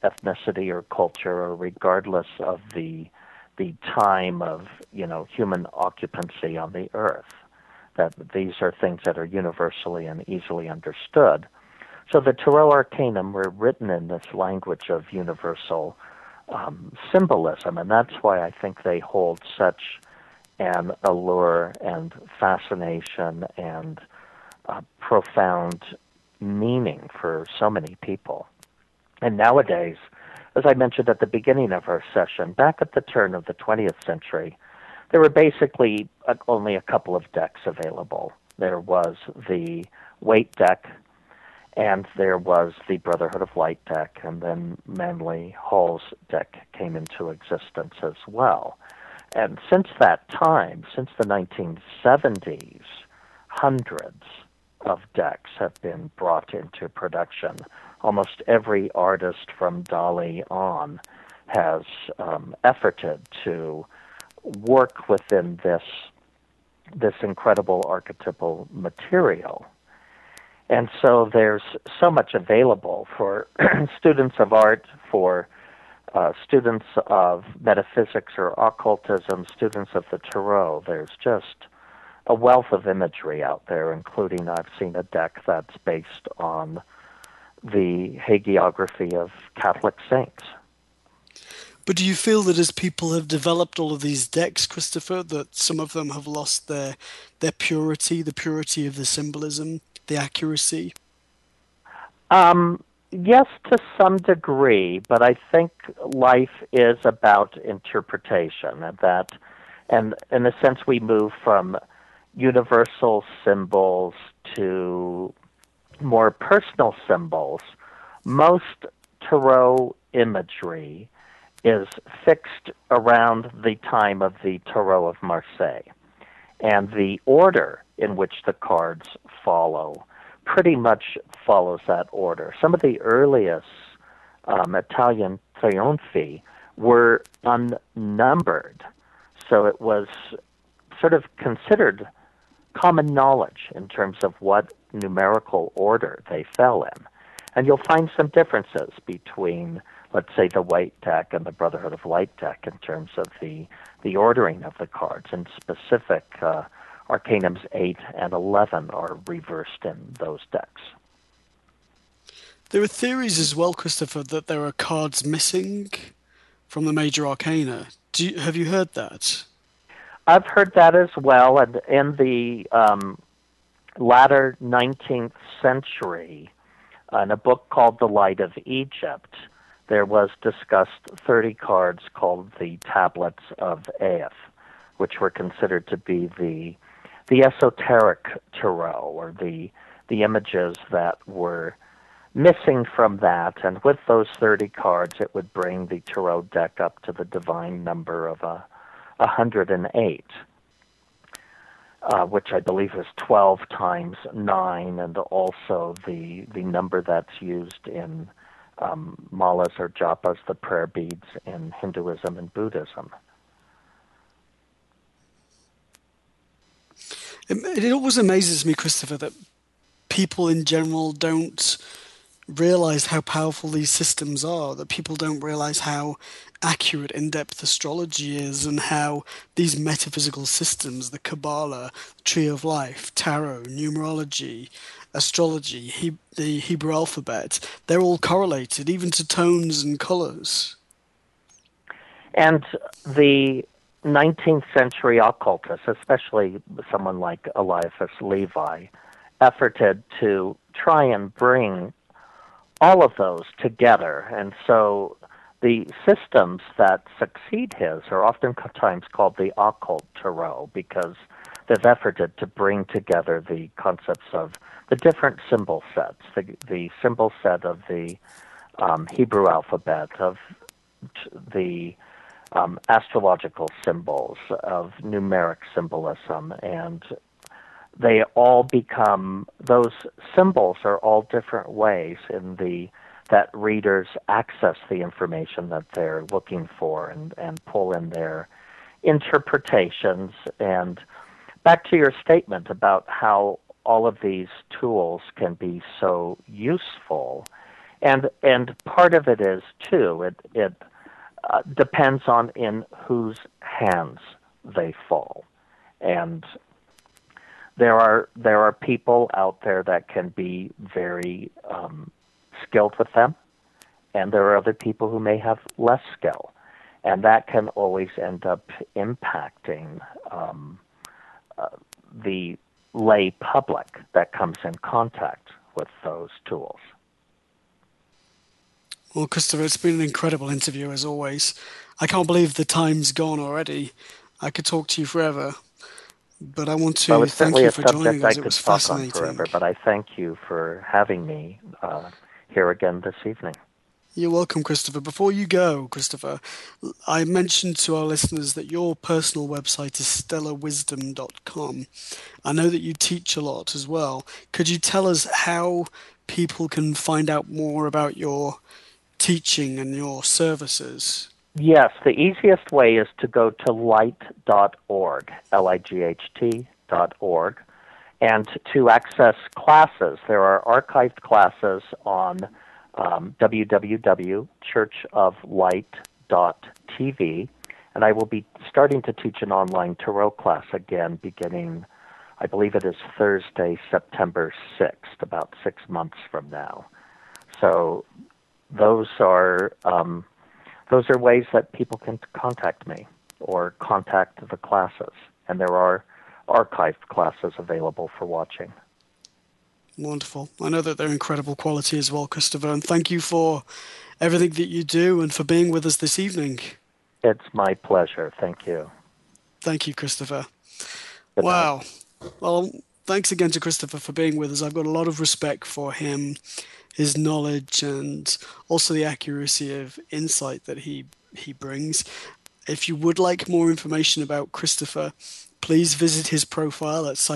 ethnicity or culture, or regardless of the time of human occupancy on the earth. That these are things that are universally and easily understood. So the Tarot Arcanum were written in this language of universal symbolism, and that's why I think they hold such an allure and fascination and profound meaning for so many people. And nowadays, as I mentioned at the beginning of our session, back at the turn of the 20th century, there were basically only a couple of decks available. There was the Waite deck, and there was the Brotherhood of Light deck, and then Manly Hall's deck came into existence as well. And since that time, since the 1970s, hundreds of decks have been brought into production. Almost every artist from Dali on has efforted to work within this incredible archetypal material. And so there's so much available for students of art, for students of metaphysics or occultism, students of the tarot. There's just a wealth of imagery out there, including I've seen a deck that's based on the hagiography of Catholic saints. But do you feel that as people have developed all of these decks, Christopher, that some of them have lost their purity, the purity of the symbolism, the accuracy? Yes, to some degree, but I think life is about interpretation, and in a sense we move from universal symbols to more personal symbols. Most tarot imagery is fixed around the time of the Tarot of Marseille, and the order in which the cards follow pretty much follows that order. Some of the earliest Italian trionfi were unnumbered, so it was sort of considered common knowledge in terms of what numerical order they fell in. And you'll find some differences between, let's say, the Waite deck and the Brotherhood of Light deck in terms of the ordering of the cards. And specific Arcanums 8 and 11 are reversed in those decks. There are theories as well, Christopher, that there are cards missing from the major arcana. Have you heard that? I've heard that as well, and in the latter 19th century, in a book called The Light of Egypt, there was discussed 30 cards called the Tablets of Aeth, which were considered to be the esoteric tarot, or the images that were missing from that. And with those 30 cards, it would bring the tarot deck up to the divine number of 108, which I believe is 12 times 9, and also the number that's used in malas or japas, the prayer beads in Hinduism and Buddhism. It always amazes me, Christopher, that people in general don't realize how powerful these systems are, that people don't realize how accurate in-depth astrology is, and how these metaphysical systems, the Kabbalah, Tree of Life, Tarot, numerology, astrology, the Hebrew alphabet, they're all correlated, even to tones and colors. And the 19th century occultists, especially someone like Eliphas Levi, efforted to try and bring all of those together. And so the systems that succeed his are oftentimes called the occult tarot, because they've efforted to bring together the concepts of the different symbol sets, the symbol set of the Hebrew alphabet, of the astrological symbols, of numeric symbolism, and they all become, those symbols are all different ways that readers access the information that they're looking for and pull in their interpretations. And back to your statement about how all of these tools can be so useful, And part of it is too. It depends on in whose hands they fall, and there are people out there that can be very skilled with them, and there are other people who may have less skill, and that can always end up impacting the lay public that comes in contact with those tools. Well, Christopher, it's been an incredible interview as always. I can't believe the time's gone already. I could talk to you forever, but I want to thank you for joining us. It was fascinating. Forever, but I thank you for having me here again this evening. You're welcome, Christopher. Before you go, Christopher, I mentioned to our listeners that your personal website is stellarwisdom.com. I know that you teach a lot as well. Could you tell us how people can find out more about your teaching and your services? Yes, the easiest way is to go to light.org, light.org, and to access classes. There are archived classes on www.churchoflight.tv, and I will be starting to teach an online tarot class again beginning, I believe it is Thursday, September 6th, about 6 months from now. So those are ways that people can contact me or contact the classes, and there are archived classes available for watching. Wonderful. I know that they're incredible quality as well, Christopher, and thank you for everything that you do and for being with us this evening. It's my pleasure. Thank you. Thank you, Christopher. Good wow. night. Well, thanks again to Christopher for being with us. I've got a lot of respect for him, his knowledge, and also the accuracy of insight that he brings. If you would like more information about Christopher, please visit his profile at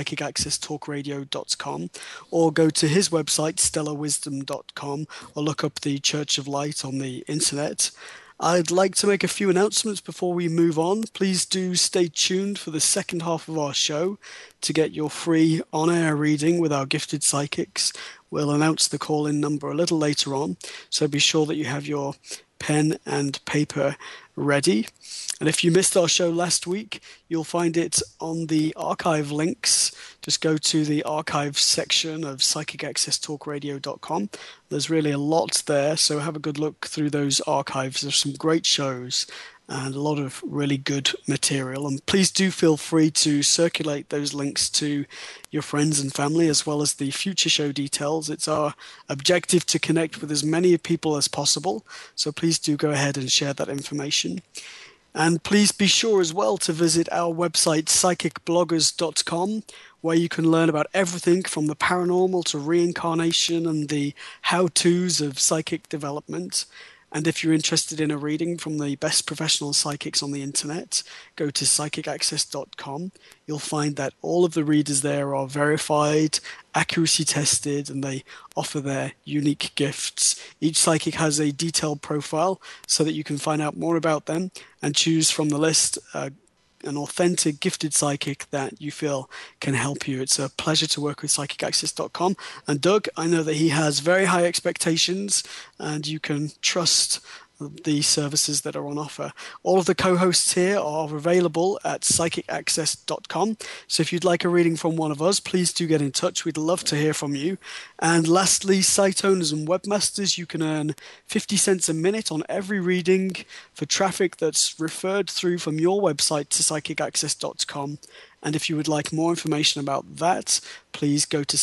psychicaccesstalkradio.com or go to his website, stellarwisdom.com, or look up the Church of Light on the internet. I'd like to make a few announcements before we move on. Please do stay tuned for the second half of our show to get your free on-air reading with our gifted psychics. We'll announce the call-in number a little later on, so be sure that you have your pen and paper ready. And if you missed our show last week, you'll find it on the archive links. Just go to the archive section of psychicaccesstalkradio.com. There's really a lot there, so have a good look through those archives. There's some great shows and a lot of really good material. And please do feel free to circulate those links to your friends and family, as well as the future show details. It's our objective to connect with as many people as possible, so please do go ahead and share that information. And please be sure as well to visit our website, psychicbloggers.com, where you can learn about everything from the paranormal to reincarnation and the how-tos of psychic development. And if you're interested in a reading from the best professional psychics on the internet, go to psychicaccess.com. You'll find that all of the readers there are verified, accuracy tested, and they offer their unique gifts. Each psychic has a detailed profile so that you can find out more about them and choose from the list an authentic, gifted psychic that you feel can help you. It's a pleasure to work with psychicaccess.com. And Doug, I know that he has very high expectations, and you can trust the services that are on offer. All of the co-hosts here are available at psychicaccess.com. So if you'd like a reading from one of us, please do get in touch. We'd love to hear from you. And lastly, site owners and webmasters, you can earn 50 cents a minute on every reading for traffic that's referred through from your website to psychicaccess.com. And if you would like more information about that, please go to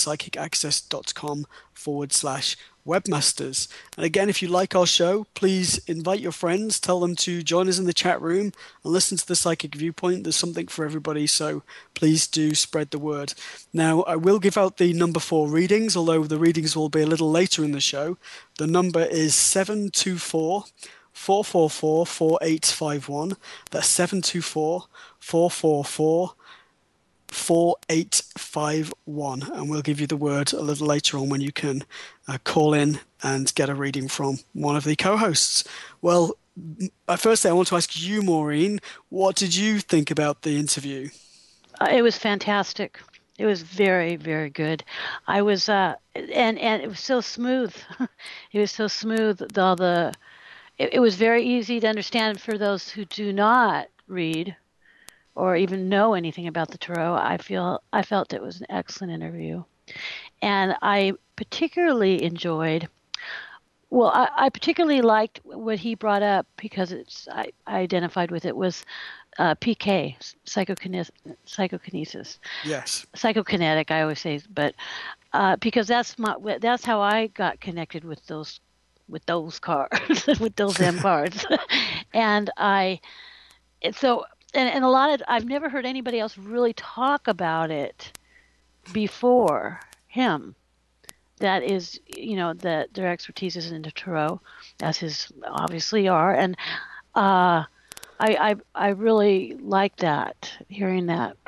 psychicaccess.com/webmasters. And again, if you like our show, please invite your friends, tell them to join us in the chat room and listen to the Psychic Viewpoint. There's something for everybody, so please do spread the word. Now, I will give out the number for readings, although the readings will be a little later in the show. The number is 724-444-4851. That's 724-444-4851, and we'll give you the word a little later on when you can call in and get a reading from one of the co-hosts. Well, firstly, I want to ask you, Maureen, what did you think about the interview? It was fantastic. It was very, very good. I was and it was so smooth. It was so smooth. It was very easy to understand for those who do not read or even know anything about the Tarot. I felt it was an excellent interview, and I particularly enjoyed. Well, I particularly liked what he brought up because I identified with it was PK, psychokinesis. Yes. Psychokinetic, I always say, but because that's how I got connected with those cards, with those M cards, and a lot of I've never heard anybody else really talk about it before him. That is, that their expertise is into Tarot, as his obviously are, and I really like that, hearing that,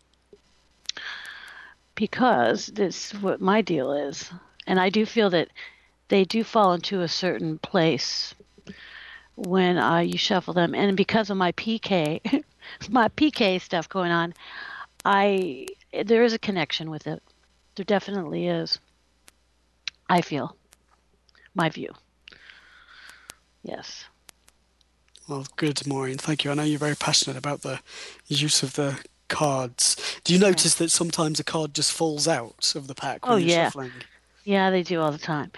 because this is what my deal is, and I do feel that they do fall into a certain place when you shuffle them, and because of my PK, my PK stuff going on, there is a connection with it. There definitely is. I feel. My view. Yes. Well, good, Maureen. Thank you. I know you're very passionate about the use of the cards. Do you notice that sometimes a card just falls out of the pack when you're shuffling? Yeah, they do all the time.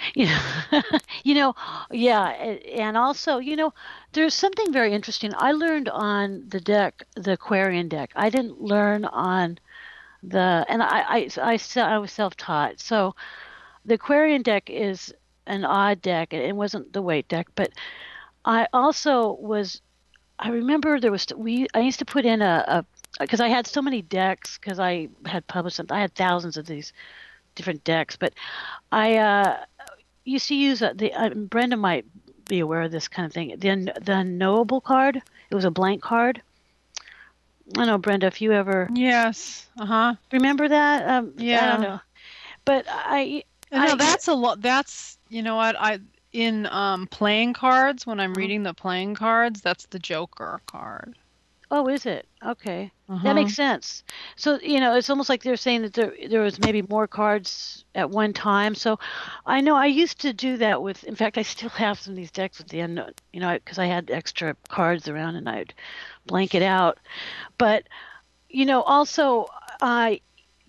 Yeah, and also, there's something very interesting. I learned on the deck, the Aquarian deck. I didn't learn on I was self-taught. So the Aquarian deck is an odd deck. It wasn't the weight deck, but I remember I used to put in because I had so many decks, because I had published them. I had thousands of these different decks, but I used to use Brenda might be aware of this kind of thing. The unknowable card. It was a blank card. I don't know, Brenda, if you ever. Yes. Remember that? Yeah. I don't know, but that's a lot. That's, in playing cards, when I'm reading the playing cards, that's the Joker card. Oh, is it? Okay. That makes sense. So, it's almost like they're saying that there was maybe more cards at one time. So I know I used to do that in fact, I still have some of these decks with the unknown, because I had extra cards around and I'd blank it out. But, also and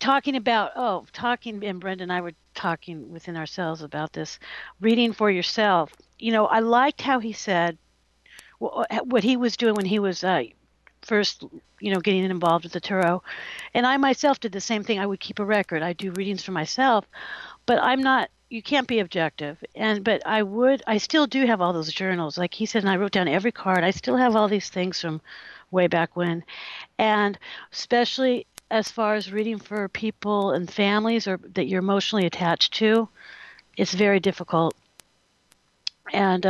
Brenda and I were talking within ourselves about this, reading for yourself. I liked how he said what he was doing when he was first, getting involved with the Tarot. And I myself did the same thing. I would keep a record. I do readings for myself, but you can't be objective. But I still do have all those journals. Like he said, and I wrote down every card. I still have all these things from way back when. And especially as far as reading for people and families or that you're emotionally attached to, it's very difficult. And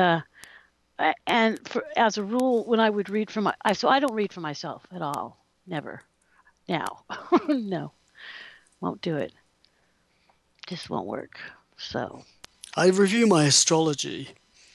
as a rule, when I would read so I don't read for myself at all. Never. Now. No. Won't do it. Just won't work. So. I review my astrology.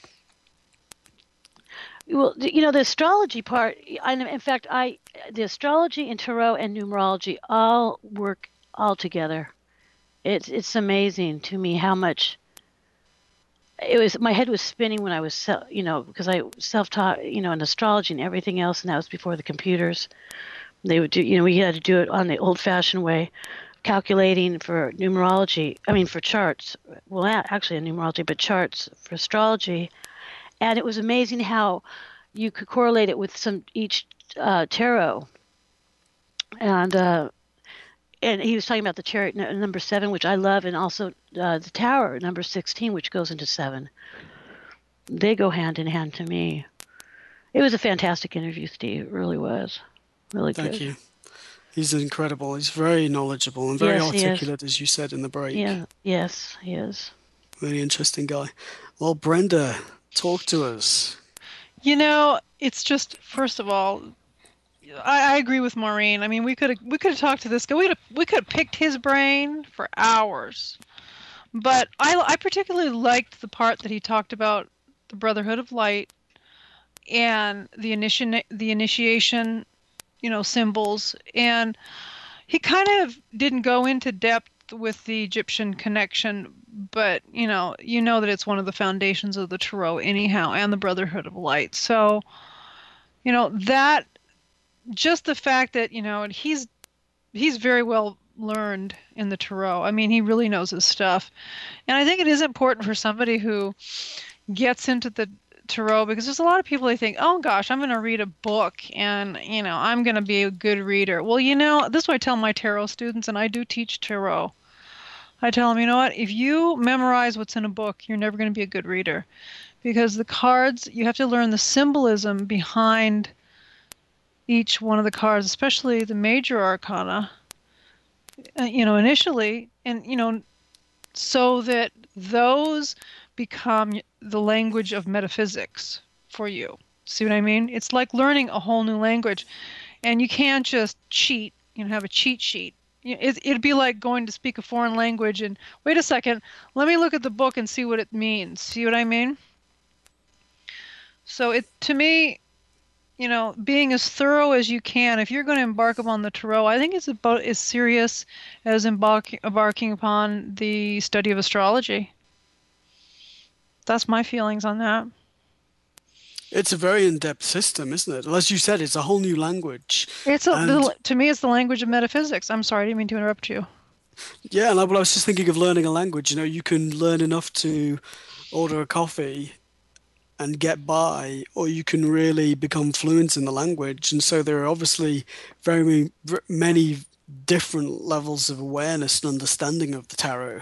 Well, the astrology part, in fact, the astrology and Tarot and numerology all work all together. It's amazing to me how much my head was spinning when I was, because I self-taught, in astrology and everything else, and that was before the computers. They would do, we had to do it on the old-fashioned way, calculating for numerology, for charts. Well, actually, in numerology, but charts for astrology. And it was amazing how you could correlate it with each tarot. And he was talking about the Chariot number 7, which I love, and also the Tower number 16, which goes into 7. They go hand in hand to me. It was a fantastic interview, Steve. It really was. Really good. Thank you. He's incredible. He's very knowledgeable and very articulate, as you said in the break. Yeah. Yes, he is. Really interesting guy. Well, Brenda, talk to us. It's just, first of all, I agree with Maureen. We could have talked to this guy. We could have picked his brain for hours. But I particularly liked the part that he talked about the Brotherhood of Light and the initiation, symbols. And he kind of didn't go into depth with the Egyptian connection, but you know that it's one of the foundations of the Tarot anyhow, and the Brotherhood of Light. So, you know, that just the fact that, you know, he's very well learned in the Tarot. I mean, he really knows his stuff. And I think it is important for somebody who gets into the Tarot, because there's a lot of people who think, oh gosh, I'm going to read a book and, you know, I'm going to be a good reader. Well, you know, this is what I tell my Tarot students, and I do teach Tarot. I tell them, you know what, if you memorize what's in a book, you're never going to be a good reader, because the cards, you have to learn the symbolism behind each one of the cards, especially the major arcana, you know, initially, and, you know, so that those become the language of metaphysics for you. See what I mean? It's like learning a whole new language, and you can't just cheat, you know, have a cheat sheet. It'd be like going to speak a foreign language and, wait a second, let me look at the book and see what it means. See what I mean? So to me, you know, being as thorough as you can, if you're going to embark upon the Tarot, I think it's about as serious as embarking upon the study of astrology. That's my feelings on that. It's a very in-depth system, isn't it? As you said, it's a whole new language. To me, it's the language of metaphysics. I'm sorry, I didn't mean to interrupt you. Yeah, and I was just thinking of learning a language. You know, you can learn enough to order a coffee and get by, or you can really become fluent in the language. And so there are obviously very many different levels of awareness and understanding of the tarot.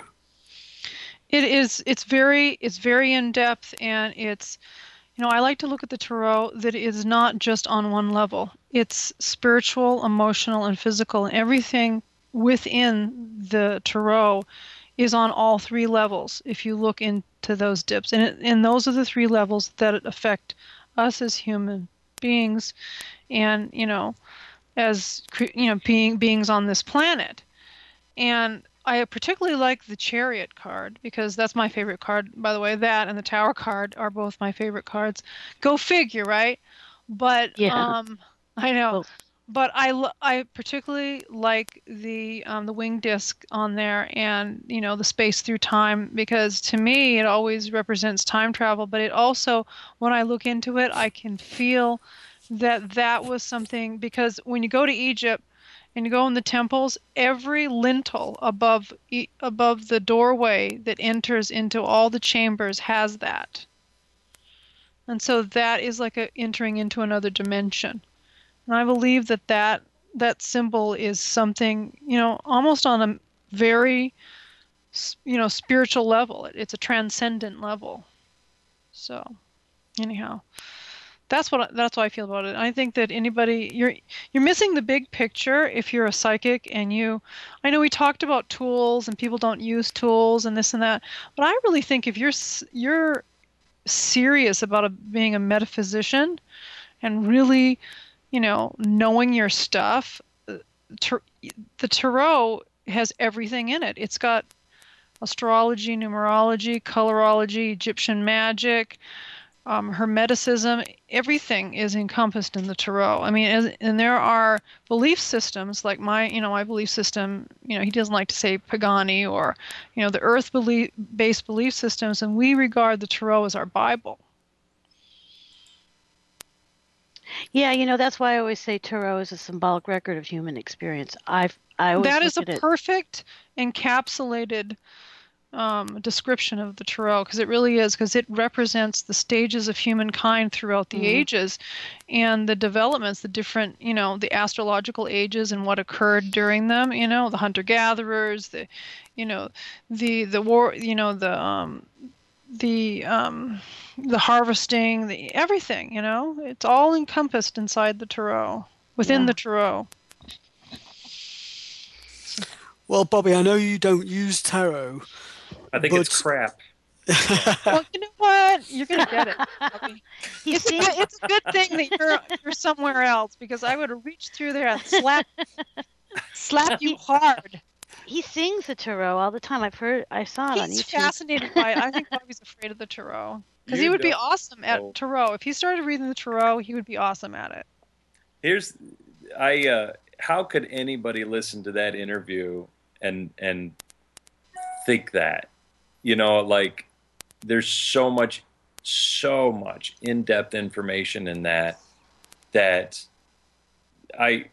It is. It's very in depth, and it's, you know, I like to look at the Tarot that is not just on one level. It's spiritual, emotional, and physical, and everything within the Tarot is on all three levels if you look into those dips. And those are the three levels that affect us as human beings, and, you know, as, you know, beings on this planet. And I particularly like the Chariot card, because that's my favorite card, by the way. That and the Tower card are both my favorite cards. Go figure, right? But Yeah. I know. Well, But I particularly like the wing disc on there, and, you know, the space through time, because to me it always represents time travel. But it also, when I look into it, I can feel that was something, because when you go to Egypt and you go in the temples, every lintel above the doorway that enters into all the chambers has that. And so that is like entering into another dimension. And I believe that symbol is something, you know, almost on a very, you know, spiritual level. It's a transcendent level. So, anyhow, that's what I feel about it. I think that anybody, you're missing the big picture if you're a psychic, and I know we talked about tools and people don't use tools and this and that, but I really think if you're serious about being a metaphysician and really, you know, knowing your stuff, the Tarot has everything in it. It's got astrology, numerology, colorology, Egyptian magic, Hermeticism. Everything is encompassed in the Tarot. I mean, and there are belief systems, like my belief system, you know, he doesn't like to say Pagani, or, you know, the earth-based belief systems, and we regard the Tarot as our Bible. yeah, you know, that's why I always say Tarot is a symbolic record of human experience. I always That is look a at it. perfect encapsulated description of the Tarot, because it really is, because it represents the stages of humankind throughout the ages, and the developments, the different, you know, the astrological ages and what occurred during them, you know, the hunter-gatherers, the, you know, the war, you know, the harvesting, everything, you know, it's all encompassed inside the Tarot, within the Tarot. Well, Bobby, I know you don't use tarot. I think it's crap. Well, you know what? You're gonna get it. Bobby. He It's sings, a good thing that you're somewhere else, because I would have reached through there and slapped you hard. he sings the Tarot all the time. I saw it on He's YouTube. fascinated by it. I think Bobby's afraid of the Tarot, because he You would be don't awesome at know. Tarot. If he started reading the Tarot, he would be awesome at it. how could anybody listen to that interview and think that? Like there's so much in-depth information in that I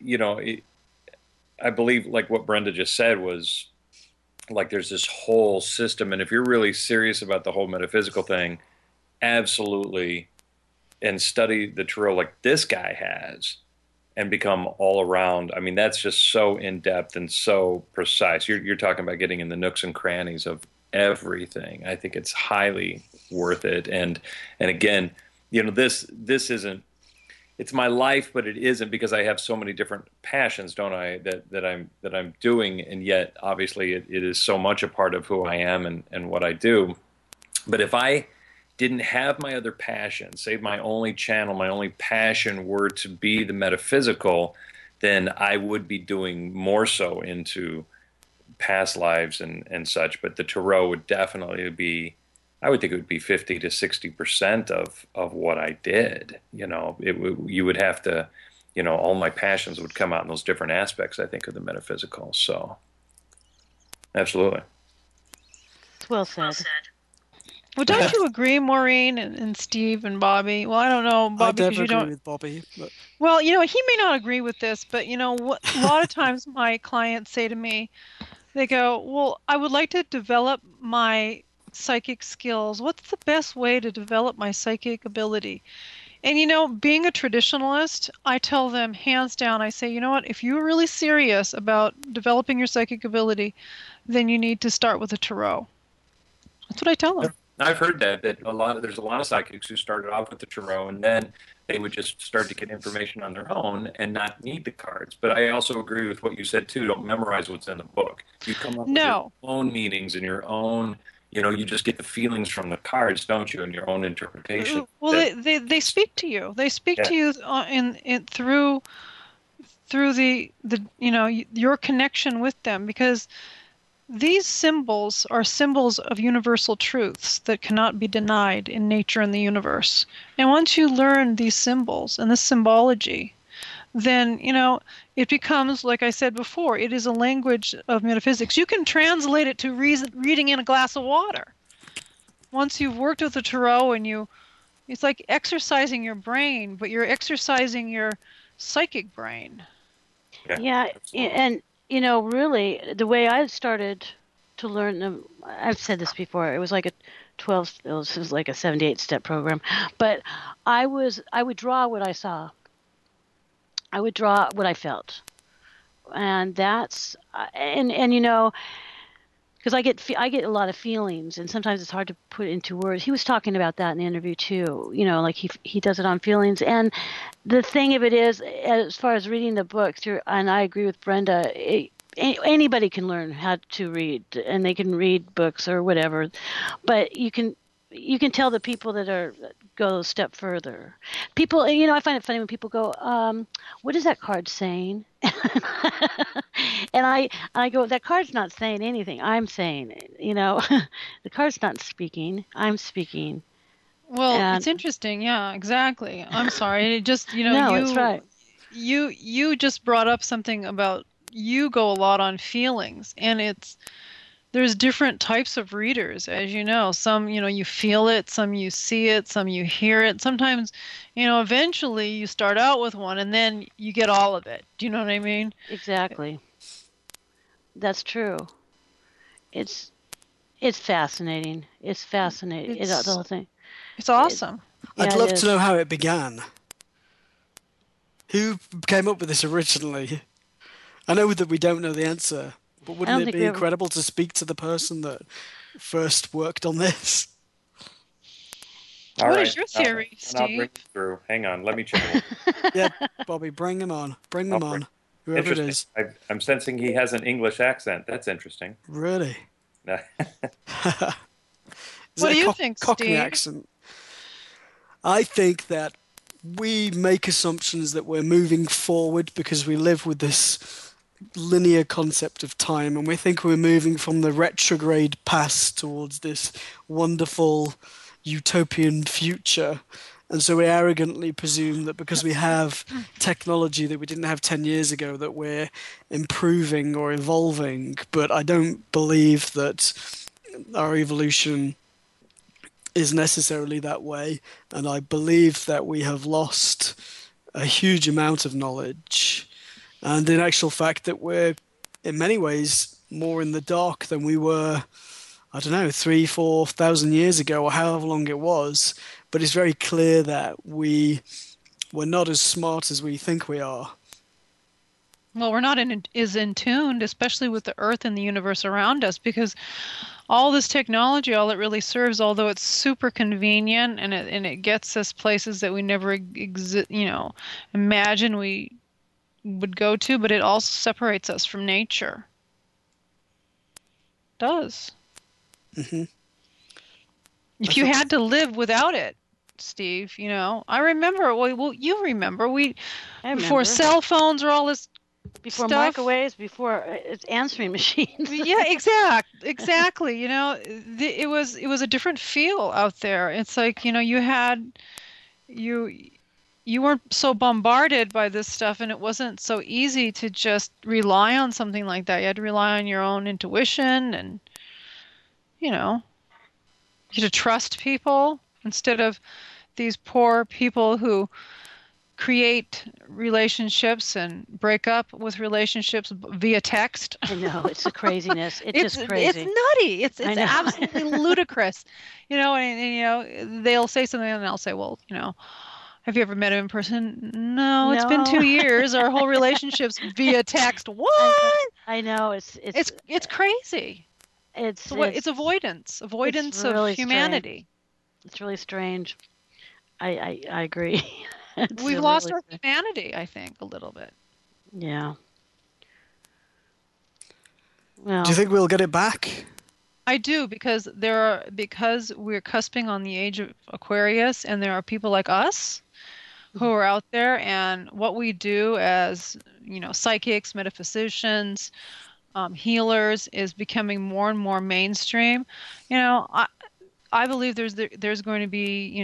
believe, like what Brenda just said, was like there's this whole system, and if you're really serious about the whole metaphysical thing, absolutely, and study the Tarot like this guy has, and become all around. I mean, that's just so in depth and so precise. You're talking about getting in the nooks and crannies of everything. I think it's highly worth it. And again, this isn't. It's my life, but it isn't, because I have so many different passions, don't I? That I'm doing, and yet obviously it is so much a part of who I am and what I do. But if I didn't have my other passion, say my only channel, my only passion were to be the metaphysical, then I would be doing more so into past lives and such. But the Tarot would definitely be, I would think it would be 50 to 60% of what I did. You would have to, all my passions would come out in those different aspects, I think, of the metaphysical. So, absolutely. Well said. Well, don't you agree, Maureen and Steve and Bobby? Well, I don't know, Bobby, because you don't. With Bobby. But... Well, he may not agree with this, but a lot of times my clients say to me, they go, "Well, I would like to develop my psychic skills. What's the best way to develop my psychic ability?" And being a traditionalist, I tell them hands down, I say, you know what, if you're really serious about developing your psychic ability, then you need to start with the Tarot. That's what I tell them. I've heard that there's a lot of psychics who started off with the Tarot, and then they would just start to get information on their own and not need the cards. But I also agree with what you said too. Don't memorize what's in the book. You come up with your own meanings and your own. You just get the feelings from the cards, don't you, and your own interpretation. Well, they speak to you. They speak to you through the your connection with them, because these symbols are symbols of universal truths that cannot be denied in nature and the universe. And once you learn these symbols and this symbology, then, it becomes, like I said before, it is a language of metaphysics. You can translate it to reading in a glass of water. Once you've worked with the Tarot it's like exercising your brain, but you're exercising your psychic brain. Yeah, and really, the way I started to learn them, I've said this before, it was like a 78-step program, but I would draw what I saw. I would draw what I felt. And that's, because I get a lot of feelings, and sometimes it's hard to put into words. He was talking about that in the interview too. Like he does it on feelings. And the thing of it is, as far as reading the book through, and I agree with Brenda, anybody can learn how to read, and they can read books or whatever. But you can tell the people that go a step further. People, I find it funny when people go, "What is that card saying?" And I go, "That card's not saying anything. I'm saying it. The card's not speaking. I'm speaking." Well, it's interesting. Yeah, exactly. I'm sorry. It just, no, it's right. You just brought up something about you go a lot on feelings, and there's different types of readers, as you know. Some, you feel it, some you see it, some you hear it. Sometimes, eventually you start out with one and then you get all of it. Do you know what I mean? Exactly. That's true. It's fascinating. It's fascinating. The whole thing. It's awesome. I'd love to know how it began. Who came up with this originally? I know that we don't know the answer. But wouldn't it be incredible to speak to the person that first worked on this? What is your theory, Steve? I'll bring it through. Hang on, let me check. Yeah, Bobby, bring them on. Bring them on. Whoever it is. I'm sensing he has an English accent. That's interesting. Really? What do you think, Cockney Steve? Accent. I think that we make assumptions that we're moving forward because we live with this linear concept of time, and we think we're moving from the retrograde past towards this wonderful utopian future, And so we arrogantly presume that because we have technology that we didn't have 10 years ago, that we're improving or evolving. But I don't believe that our evolution is necessarily that way. And I believe that we have lost a huge amount of knowledge. And in actual fact, that we're in many ways more in the dark than we were, I don't know, 3,000-4,000 years ago, or however long it was. But it's very clear that we're not as smart as we think we are. Well, we're not as in tuned, especially with the Earth and the universe around us, because all this technology, all it really serves, although it's super convenient and it gets us places that we never imagine we would go to, but it also separates us from nature. It does. Mm-hmm. If you had to live without it, Steve, I remember. Well, you remember before cell phones or all this. Before stuff. microwaves, before it's answering machines. Yeah, exactly. It was a different feel out there. It's like, you weren't so bombarded by this stuff, and it wasn't so easy to just rely on something like that. You had to rely on your own intuition, and you had to trust people instead of these poor people who create relationships and break up with relationships via text. I know, it's a craziness. It's just crazy. It's nutty. It's absolutely ludicrous. And they'll say something and I'll say, well, have you ever met him in person? No, it's been 2 years. Our whole relationship's via text. What? I know, it's crazy. It's avoidance of humanity. Strange. It's really strange. I agree. We've lost our humanity, I think, a little bit. Yeah. Well, do you think we'll get it back? I do, because we're cusping on the age of Aquarius, and there are people like us who are out there, and what we do as psychics, metaphysicians, healers is becoming more and more mainstream. I believe there's going to be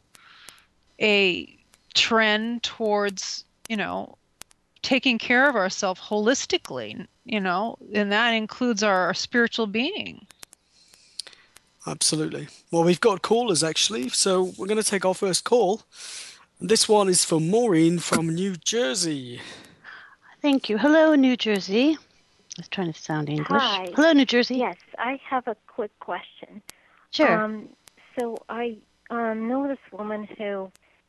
a trend towards taking care of ourselves holistically, and that includes our spiritual being. Absolutely. Well, we've got callers actually, so we're going to take our first call. This one is for Maureen from New Jersey. Thank you. Hello, New Jersey. I was trying to sound English. Hi. Hello, New Jersey. Yes, I have a quick question. Sure. So I know this woman who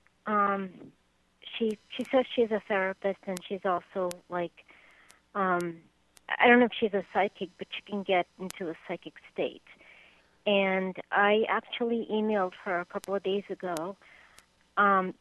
she says she's a therapist, and she's also like I don't know if she's a psychic, but she can get into a psychic state. And I actually emailed her a couple of days ago, and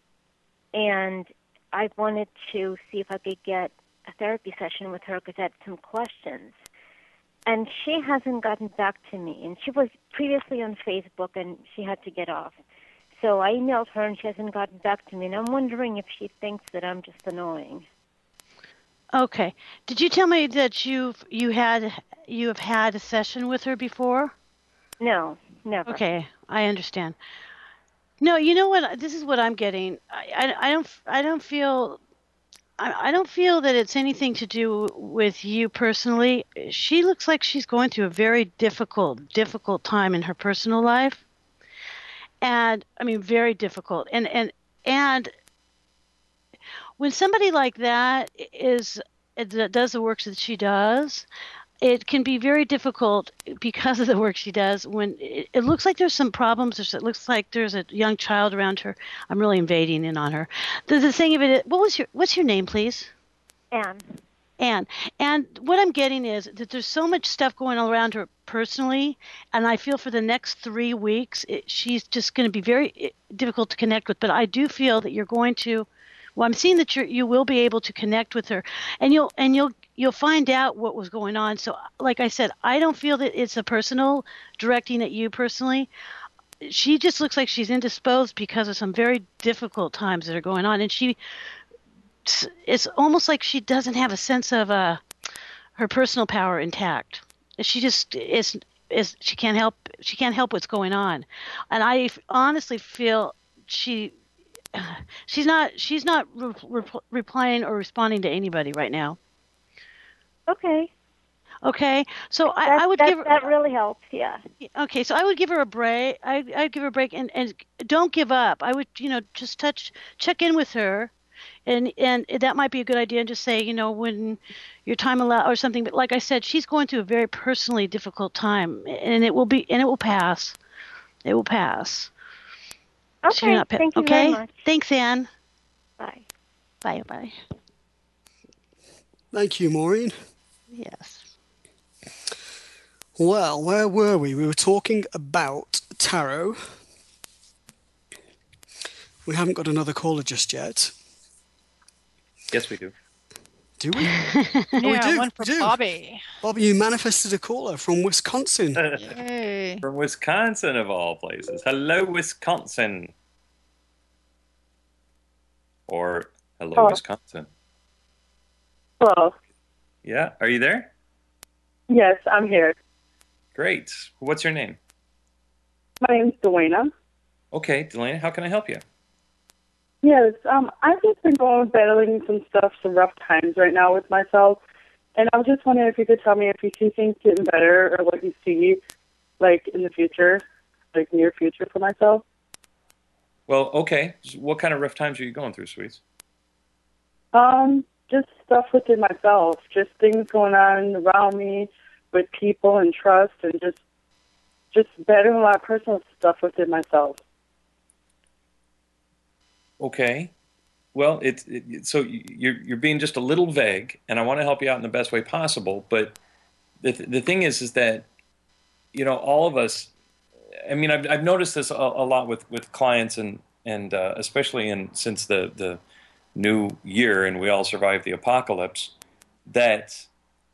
I wanted to see if I could get a therapy session with her because I had some questions. And she hasn't gotten back to me. And she was previously on Facebook, and she had to get off. So I emailed her, and she hasn't gotten back to me. And I'm wondering if she thinks that I'm just annoying. Okay. Did you tell me that you have had a session with her before? No, never. Okay, I understand. No, you know what? This is what I'm getting. I don't feel that it's anything to do with you personally. She looks like she's going through a very difficult time in her personal life. And I mean, very difficult. And when somebody like that does the work that she does, it can be very difficult because of the work she does. When it looks like there's some problems, it looks like there's a young child around her. I'm really invading in on her. The thing of it, what's your name, please? Anne. Anne. And what I'm getting is that there's so much stuff going on around her personally, and I feel for the next 3 weeks she's just going to be very difficult to connect with. But I do feel that you're going to. Well, I'm seeing that you will be able to connect with her, and you'll find out what was going on. So, like I said, I don't feel that it's a personal directing at you personally. She just looks like she's indisposed because of some very difficult times that are going on, and it's almost like she doesn't have a sense of her personal power intact. She just she can't help what's going on, and I honestly feel she's not replying or responding to anybody right now. Okay. Okay, so I would give her that really helps. Yeah. Okay, so I would give her a break. I'd give her a break and don't give up. I would, just check in with her, and that might be a good idea. And just say, when your time allows or something. But like I said, she's going through a very personally difficult time, and it will pass. It will pass. Okay. Thank you very much. Thanks, Anne. Bye. Bye. Thank you, Maureen. Yes. Well, where were we? We were talking about tarot. We haven't got another caller just yet. Yes, we do. Do we? Yeah, we do. one for Bobby. Bobby, you manifested a caller from Wisconsin. Yay. From Wisconsin, of all places. Hello, Wisconsin. Or hello, Wisconsin. Hello. Yeah, are you there? Yes, I'm here. Great. What's your name? My name's Delana. Okay, Delana, how can I help you? Yes, I've just been battling some rough times right now with myself, and I was just wondering if you could tell me if you see things getting better or what you see, like, in the future, like, near future for myself. Well, okay. What kind of rough times are you going through, sweets? Just stuff within myself, just things going on around me with people and trust, and just battling a lot of personal stuff within myself. Okay. Well, so you're being just a little vague, and I want to help you out in the best way possible. But the thing is that all of us. I mean, I've noticed this a lot with clients, and especially since the new year, and we all survived the apocalypse. That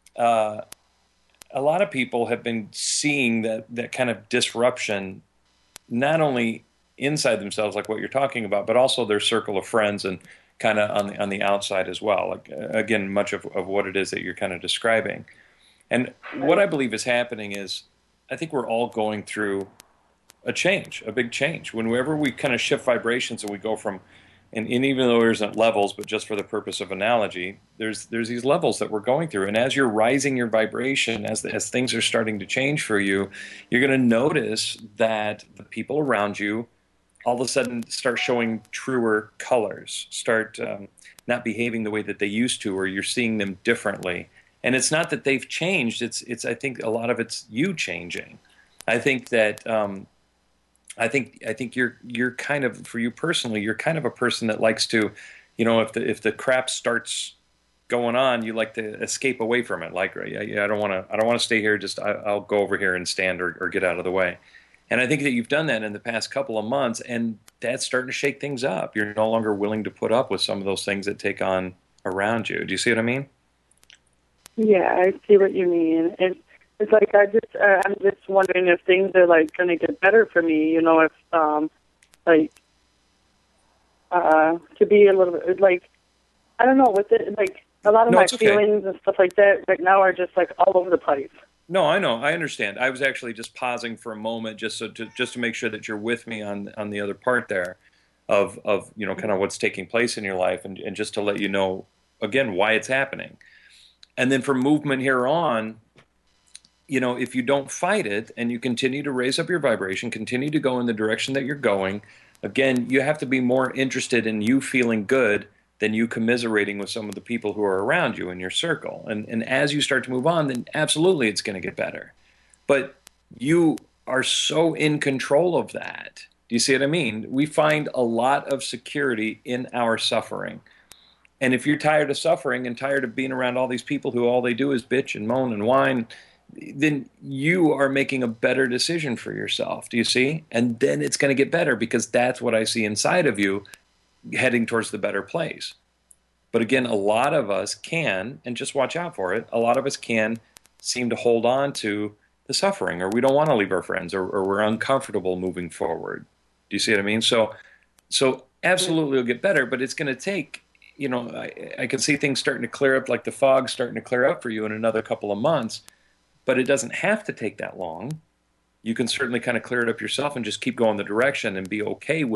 a lot of people have been seeing that kind of disruption, not only inside themselves, like what you're talking about, but also their circle of friends and kind of on the outside as well. Like, again, much of what it is that you're kind of describing. And what I believe is happening is, I think we're all going through a change, a big change. Whenever we kind of shift vibrations and we go from, and even though there isn't levels, but just for the purpose of analogy, there's these levels that we're going through. And as you're rising your vibration, as things are starting to change for you, you're going to notice that the people around you all of a sudden start showing truer colors, start not behaving the way that they used to, or you're seeing them differently. And it's not that they've changed. It's I think a lot of it's you changing. I think that I think you're kind of, for you personally, you're kind of a person that likes to, if the crap starts going on, you like to escape away from it. Like, I don't want to stay here. Just I'll go over here and stand or get out of the way. And I think that you've done that in the past couple of months, and that's starting to shake things up. You're no longer willing to put up with some of those things that take on around you. Do you see what I mean? Yeah, I see what you mean. It's like I'm just wondering if things are like going to get better for me. If to be a little bit like, I don't know, with it, like a lot of my feelings and stuff like that right now are just like all over the place. No, I know. I understand. I was actually just pausing for a moment just to make sure that you're with me on the other part there of kind of what's taking place in your life, and just to let you know, again, why it's happening. And then for movement here on, if you don't fight it and you continue to raise up your vibration, continue to go in the direction that you're going, again, you have to be more interested in you feeling good than you commiserating with some of the people who are around you in your circle. And as you start to move on, then absolutely it's going to get better. But you are so in control of that. Do you see what I mean? We find a lot of security in our suffering. And if you're tired of suffering and tired of being around all these people who all they do is bitch and moan and whine, then you are making a better decision for yourself. Do you see? And then it's going to get better, because that's what I see inside of you, heading towards the better place. But again, a lot of us can, and just watch out for it, a lot of us can seem to hold on to the suffering, or we don't want to leave our friends, or we're uncomfortable moving forward. Do you see what I mean? So absolutely it'll get better, but it's going to take, I can see things starting to clear up, like the fog starting to clear up for you in another couple of months, but it doesn't have to take that long. You can certainly kind of clear it up yourself and just keep going the direction and be okay with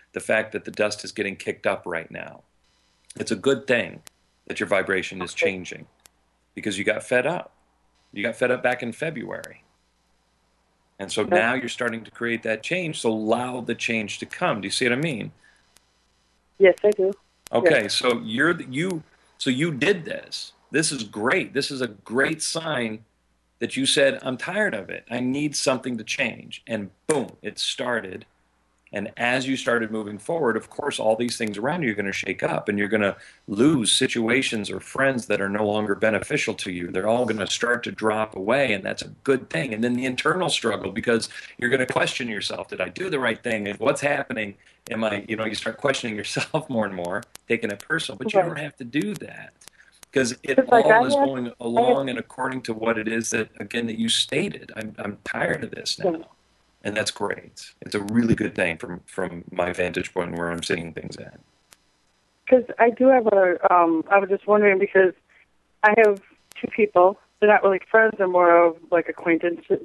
the fact that the dust is getting kicked up right now. It's a good thing that your vibration is changing because you got fed up. You got fed up back in February. And so now you're starting to create that change, so allow the change to come. Do you see what I mean? Yes, I do. Okay, yes. so you did this. This is great. This is a great sign that you said, I'm tired of it. I need something to change. And boom, it started. And as you started moving forward, of course, all these things around you are going to shake up, and you're going to lose situations or friends that are no longer beneficial to you. They're all going to start to drop away, and that's a good thing. And then the internal struggle, because you're going to question yourself. Did I do the right thing? And what's happening? You start questioning yourself more and more, taking it personal. But you don't have to do that, because it all is going along and according to what it is that, again, that you stated. I'm tired of this now. And that's great. It's a really good thing from my vantage point where I'm seeing things at. Because I do have I was just wondering, because I have two people. They're not really friends. They're more of like acquaintances.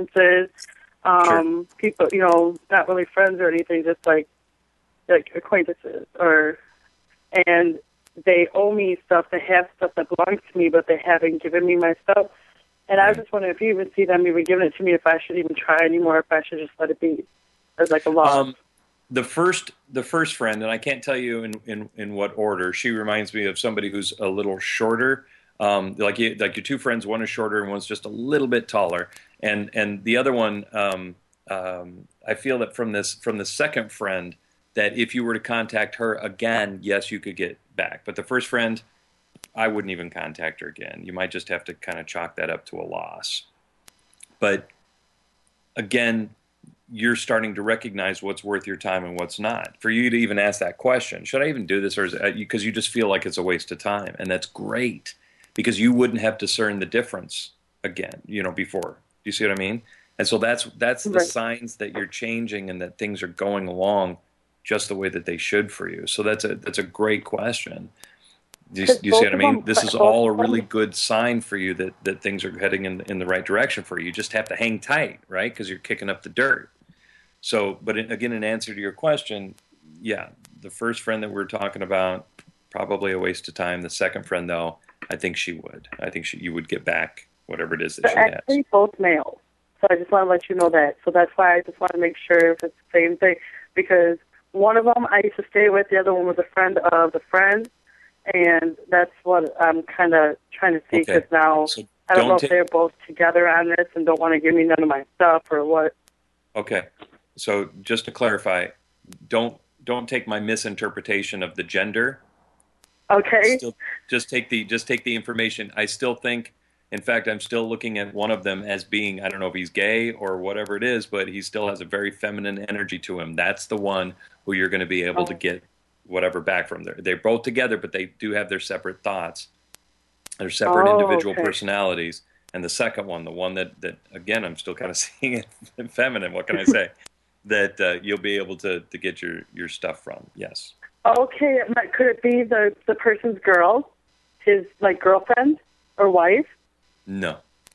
Sure. People, not really friends or anything, just like acquaintances. And they owe me stuff. They have stuff that belongs to me, but they haven't given me my stuff. And I was just wondering if you even see them even giving it to me, if I should even try anymore, if I should just let it be as like a loss. The first friend, and I can't tell you in what order. She reminds me of somebody who's a little shorter. Like your two friends, one is shorter and one's just a little bit taller. And the other one, I feel that from the second friend, that if you were to contact her again, yes, you could get back. But the first friend, I wouldn't even contact her again. You might just have to kind of chalk that up to a loss. But again, you're starting to recognize what's worth your time and what's not. For you to even ask that question, should I even do this, or is it, because you just feel like it's a waste of time, and that's great, because you wouldn't have discerned the difference again, before. Do you see what I mean? And so that's the signs that you're changing and that things are going along just the way that they should for you. So that's a great question. Do you see what I mean? This is all a really good sign for you that things are heading in the right direction for you. You just have to hang tight, right? Because you're kicking up the dirt. So, but again, in answer to your question, yeah, the first friend that we're talking about, probably a waste of time. The second friend, though, I think she would. I think you would get back whatever it is that she has. Actually, both males. So I just want to let you know that. So that's why I just want to make sure if it's the same thing. Because one of them I used to stay with, the other one was a friend of the friend. And that's what I'm kind of trying to see, because now I don't know if they're both together on this and don't want to give me none of my stuff or what. Okay. So just to clarify, don't take my misinterpretation of the gender. Okay. Just take the information. I still think, in fact, I'm still looking at one of them as being, I don't know if he's gay or whatever it is, but he still has a very feminine energy to him. That's the one who you're going to be able to get whatever back from there. They're both together, but they do have their separate thoughts, their separate individual personalities. And the second one, the one that again, I'm still kind of seeing it feminine. What can I say? That you'll be able to get your stuff from. Yes. Okay. Could it be the person's girl, his girlfriend or wife? No.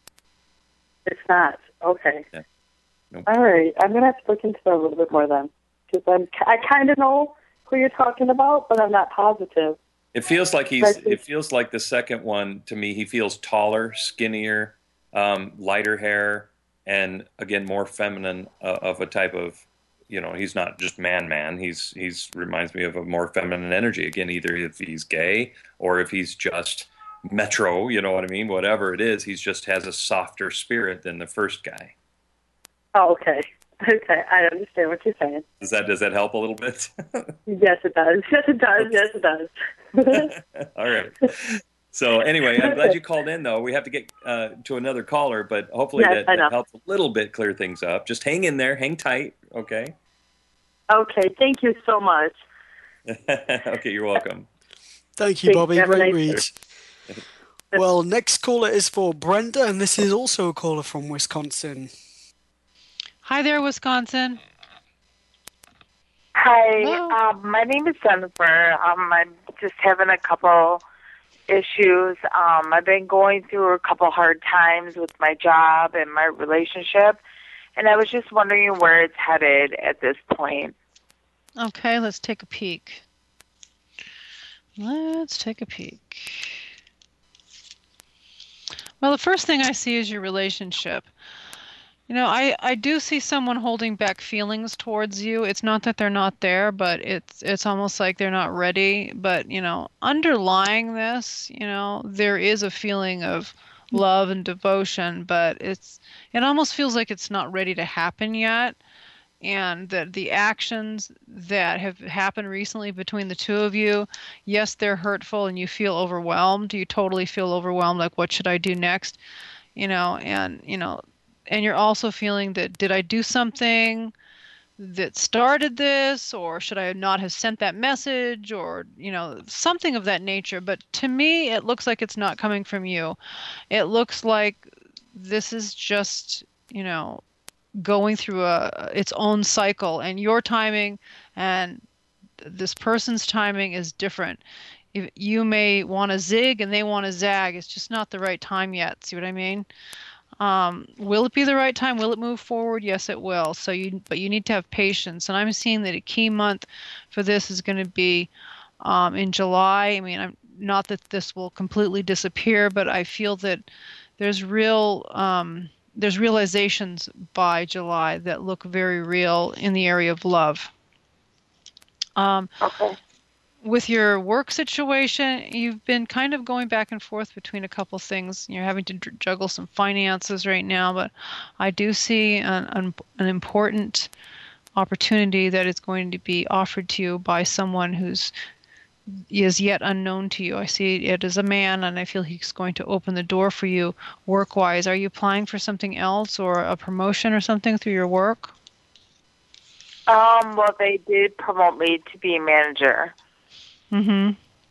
It's not. Okay. Yeah. Nope. All right. I'm gonna have to look into that a little bit more then, because I kind of know who you're talking about, but I'm not positive. It feels like the second one to me. He feels taller, skinnier, lighter hair, and again more feminine of a type of. He's not just man. He's reminds me of a more feminine energy. Again, either if he's gay or if he's just metro. You know what I mean? Whatever it is, he just has a softer spirit than the first guy. Oh, okay. Okay, I understand what you're saying. Does that help a little bit? Yes, it does. Yes, it does. Yes, it does. All right. So anyway, I'm glad you called in, though. We have to get to another caller, but hopefully that helps a little bit clear things up. Just hang in there. Hang tight, okay? Okay, thank you so much. Okay, you're welcome. Thank you, Bobby. Great read. Well, next caller is for Brenda, and this is also a caller from Wisconsin. Hi there, Wisconsin. Hi, my name is Jennifer. I'm just having a couple issues. I've been going through a couple hard times with my job and my relationship, and I was just wondering where it's headed at this point. Okay, let's take a peek. Let's take a peek. Well, the first thing I see is your relationship. I do see someone holding back feelings towards you. It's not that they're not there, but it's almost like they're not ready. But, underlying this, there is a feeling of love and devotion, but it almost feels like it's not ready to happen yet. And that the actions that have happened recently between the two of you, yes, they're hurtful and you feel overwhelmed. You totally feel overwhelmed, like what should I do next? And you're also feeling that did I do something that started this, or should I not have sent that message, or something of that nature. But to me, it looks like it's not coming from you. It looks like this is just going through its own cycle, and your timing and this person's timing is different. You may want to zig and they want to zag. It's just not the right time yet. See what I mean? Will it be the right time? Will it move forward? Yes, it will. But you need to have patience. And I'm seeing that a key month for this is going to be in July. I mean, I'm not that this will completely disappear, but I feel that there's realizations by July that look very real in the area of love. Okay. With your work situation, you've been kind of going back and forth between a couple things. You're having to juggle some finances right now, but I do see an important opportunity that is going to be offered to you by someone is yet unknown to you. I see it as a man, and I feel he's going to open the door for you work-wise. Are you applying for something else or a promotion or something through your work? Well, they did promote me to be a manager. Mm-hmm.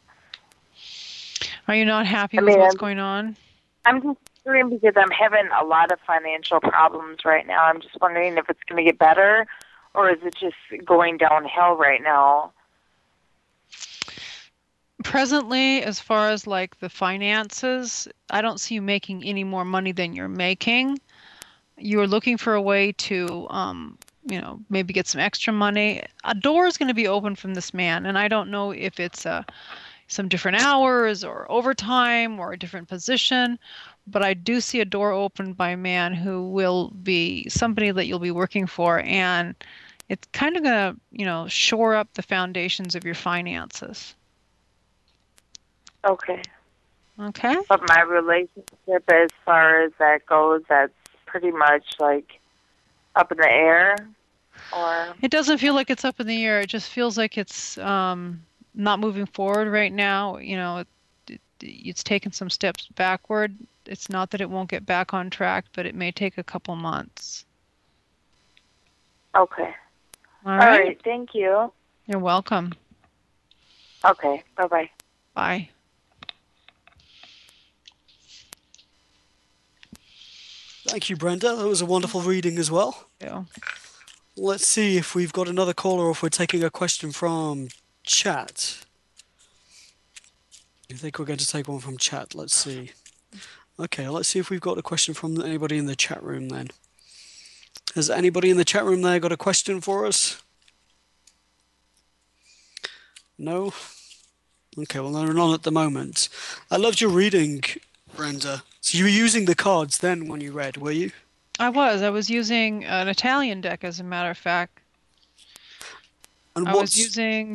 Are you not happy with what's going on? I'm just wondering because I'm having a lot of financial problems right now. I'm just wondering if it's going to get better, or is it just going downhill right now? Presently, as far as like the finances, I don't see you making any more money than you're making. You're looking for a way to, maybe get some extra money. A door is going to be open from this man, and I don't know if it's some different hours or overtime or a different position, but I do see a door open by a man who will be somebody that you'll be working for, and it's kind of going to, shore up the foundations of your finances. Okay. Okay. But my relationship, as far as that goes, that's pretty much like up in the air, or it doesn't feel like it's up in the air. It just feels like it's not moving forward right now. It's taken some steps backward. It's not that it won't get back on track, but it may take a couple months. Okay. All right. All right. Thank you. You're welcome. Okay. Bye-bye. Bye. Thank you, Brenda. That was a wonderful reading as well. Yeah. Let's see if we've got another caller or if we're taking a question from chat. I think we're going to take one from chat. Let's see. Okay, let's see if we've got a question from anybody in the chat room then. Has anybody in the chat room there got a question for us? No? Okay, well, they're none at the moment. I loved your reading, Brenda. So you were using the cards then when you read, were you? I was using an Italian deck, as a matter of fact. And I was using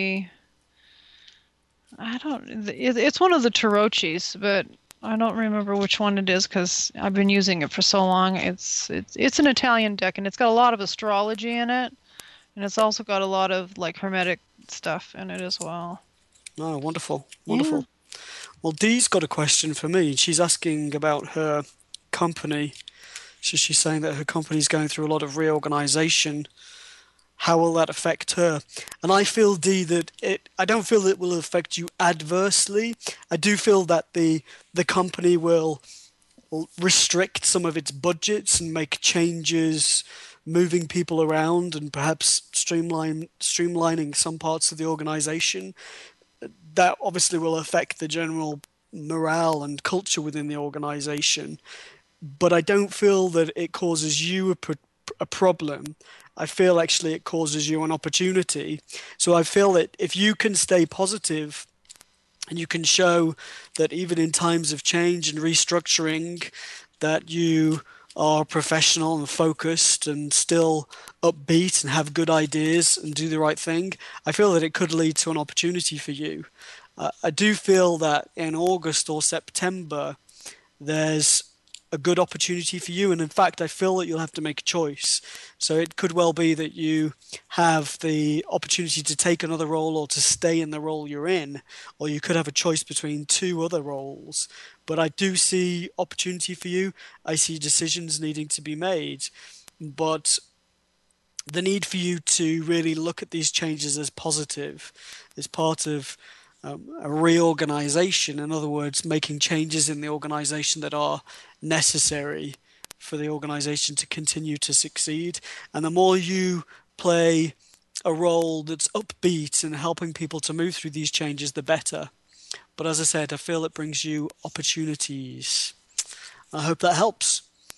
it's one of the Tarocchis, but I don't remember which one it is because I've been using it for so long. It's an Italian deck, and it's got a lot of astrology in it, and it's also got a lot of like hermetic stuff in it as well. Oh, wonderful. Wonderful. Yeah. Well, Dee's got a question for me. She's asking about her company. So she's saying that her company's going through a lot of reorganization. How will that affect her? And I feel, Dee, that I don't feel it will affect you adversely. I do feel that the company will restrict some of its budgets and make changes, moving people around and perhaps streamlining some parts of the organization. That obviously will affect the general morale and culture within the organization. But I don't feel that it causes you a a problem, I feel actually it causes you an opportunity. So I feel that if you can stay positive and you can show that even in times of change and restructuring, that you are professional and focused and still upbeat and have good ideas and do the right thing, I feel that it could lead to an opportunity for you. I do feel that in August or September, there's a good opportunity for you. And in fact, I feel that you'll have to make a choice. So it could well be that you have the opportunity to take another role or to stay in the role you're in, or you could have a choice between two other roles. But I do see opportunity for you. I see decisions needing to be made. But the need for you to really look at these changes as positive is part of a reorganization. In other words, making changes in the organization that are necessary for the organization to continue to succeed. And the more you play a role that's upbeat and helping people to move through these changes, the better. But as I said, I feel it brings you opportunities. I hope that helps.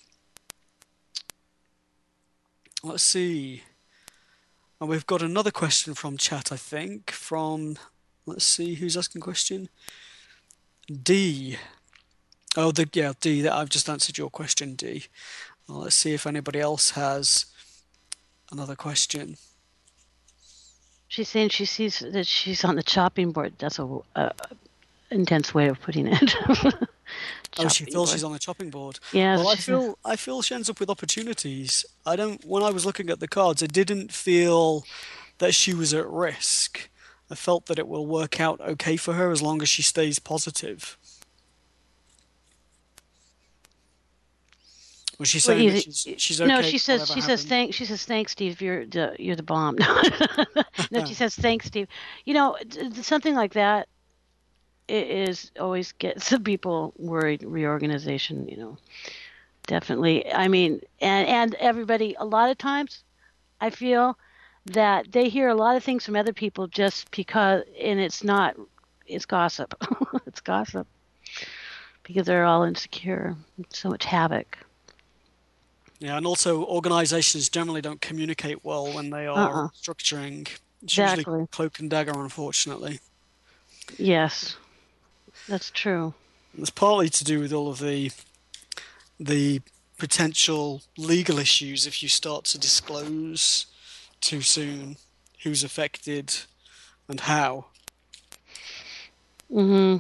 Let's see. And we've got another question from chat, I think, from, let's see, who's asking a question? D. Oh, D. I've just answered your question, D. Well, let's see if anybody else has another question. She's saying she sees that she's on the chopping board. That's a intense way of putting it. Oh, she feels she's on the chopping board. Yeah. Well, I feel she ends up with opportunities. When I was looking at the cards, I didn't feel that she was at risk. I felt that it will work out okay for her as long as she stays positive. Was she saying that she's okay? No, she says thanks, Steve. You're the bomb. No, she says thanks, Steve. You know, something like that is always gets some people worried. Reorganization, you know, definitely. I mean, and everybody. A lot of times, I feel that they hear a lot of things from other people just because, and it's gossip. It's gossip because they're all insecure. So much havoc. Yeah, and also organizations generally don't communicate well when they are structuring. It's usually cloak and dagger, unfortunately. Yes, that's true. And it's partly to do with all of the potential legal issues if you start to disclose too soon who's affected and how. Mm-hmm.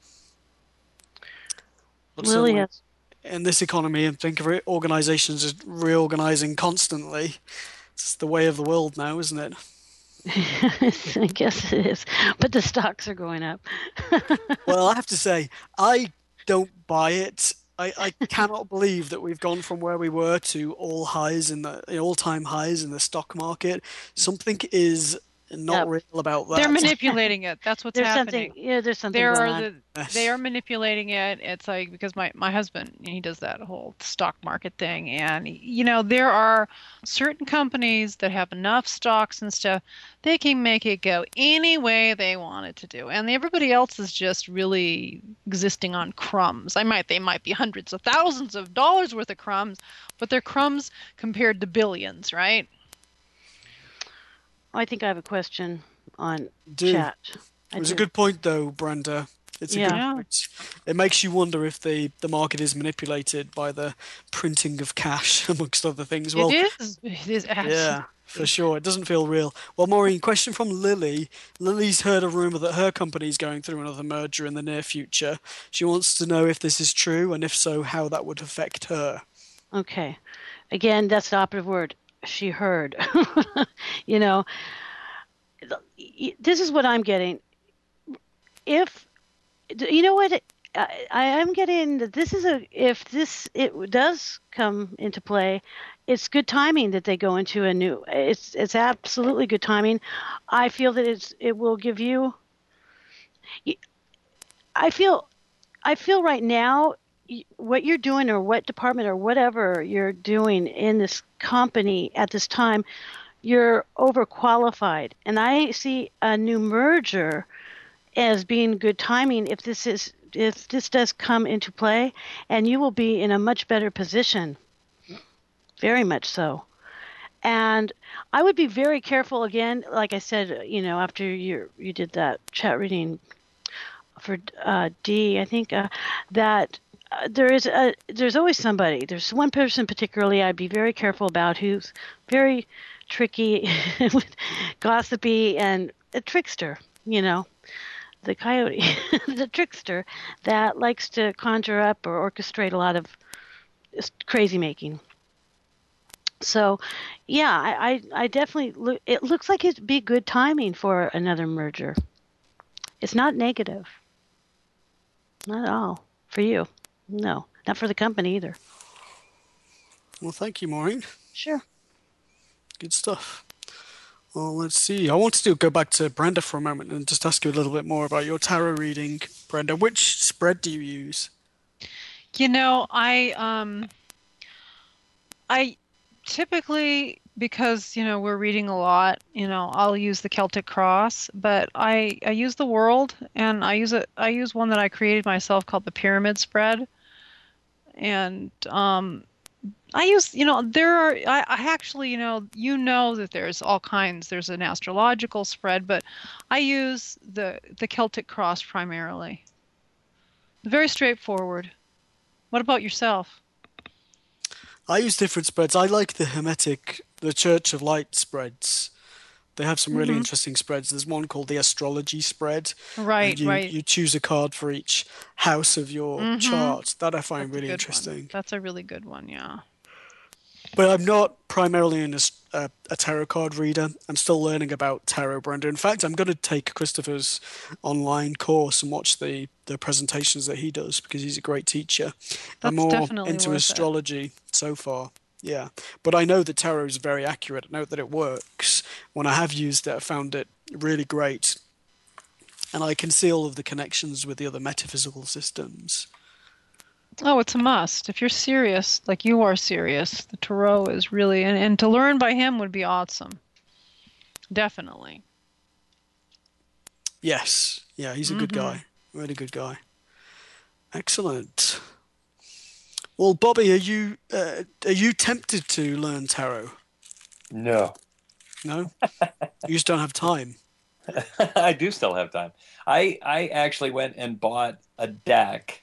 But Lily has... In this economy, and think of it, organizations are reorganizing constantly. It's the way of the world now, isn't it? I guess it is. But the stocks are going up. Well, I have to say, I don't buy it. I cannot believe that we've gone from where we were to all-time highs in the stock market. Something is not real about that. They're manipulating it. That's what's happening. There's something going on. They are manipulating it. It's like, because my husband, he does that whole stock market thing. And, you know, there are certain companies that have enough stocks and stuff, they can make it go any way they want it to do. And everybody else is just really existing on crumbs. They might be hundreds of thousands of dollars worth of crumbs, but they're crumbs compared to billions, right? I think I have a question on chat. It was a good point, though, Brenda. It's a good point. It makes you wonder if the market is manipulated by the printing of cash, amongst other things. Well, it is. Yeah, for sure. It doesn't feel real. Well, Maureen, question from Lily. Lily's heard a rumor that her company is going through another merger in the near future. She wants to know if this is true, and if so, how that would affect her. Okay. Again, that's the operative word. She heard. You know, this is what I'm getting. If you know what I am getting, that this is it does come into play, it's good timing that they go into a new. It's absolutely good timing. I feel that it will give you. I feel right now, what you're doing, or what department or whatever you're doing in this company at this time, you're overqualified. And I see a new merger as being good timing if this does come into play, and you will be in a much better position. Very much so. And I would be very careful again, like I said, after you did that chat reading for D, I think that there's always somebody. There's one person particularly I'd be very careful about who's very tricky, gossipy, and a trickster. The coyote, the trickster that likes to conjure up or orchestrate a lot of crazy making. So, yeah, I definitely it looks like it'd be good timing for another merger. It's not negative. Not at all. For you. No. Not for the company either. Well, thank you, Maureen. Sure. Good stuff. Well, let's see. I wanted to go back to Brenda for a moment and just ask you a little bit more about your tarot reading. Brenda, which spread do you use? I typically, because we're reading a lot, I'll use the Celtic Cross, but I use the World, and I use one that I created myself called the Pyramid Spread. And I use, I actually, that there's all kinds. There's an astrological spread, but I use the Celtic Cross primarily. Very straightforward. What about yourself? I use different spreads. I like the Church of Light spreads. They have some really interesting spreads. There's one called the Astrology Spread. Right. You choose a card for each house of your chart. That I find really interesting. That's a really good one, yeah. But I'm not primarily a tarot card reader. I'm still learning about tarot, Brenda. In fact, I'm going to take Christopher's online course and watch the presentations that he does because he's a great teacher. I'm more into astrology so far. Yeah. But I know that tarot is very accurate. I know that it works. When I have used it, I found it really great. And I can see all of the connections with the other metaphysical systems. Oh, it's a must. If you're serious, like you are serious, the Tarot is really, and to learn by him would be awesome. Definitely. Yes. Yeah, he's a good guy. Really good guy. Excellent. Well, Bobby, are you tempted to learn tarot? No. No? You just don't have time. I do still have time. I actually went and bought a deck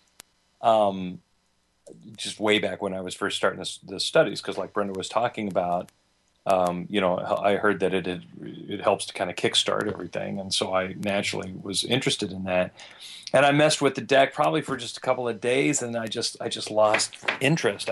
just way back when I was first starting the studies, because like Brenda was talking about, I heard that it helps to kind of kickstart everything, and so I naturally was interested in that. And I messed with the deck probably for just a couple of days, and I just lost interest.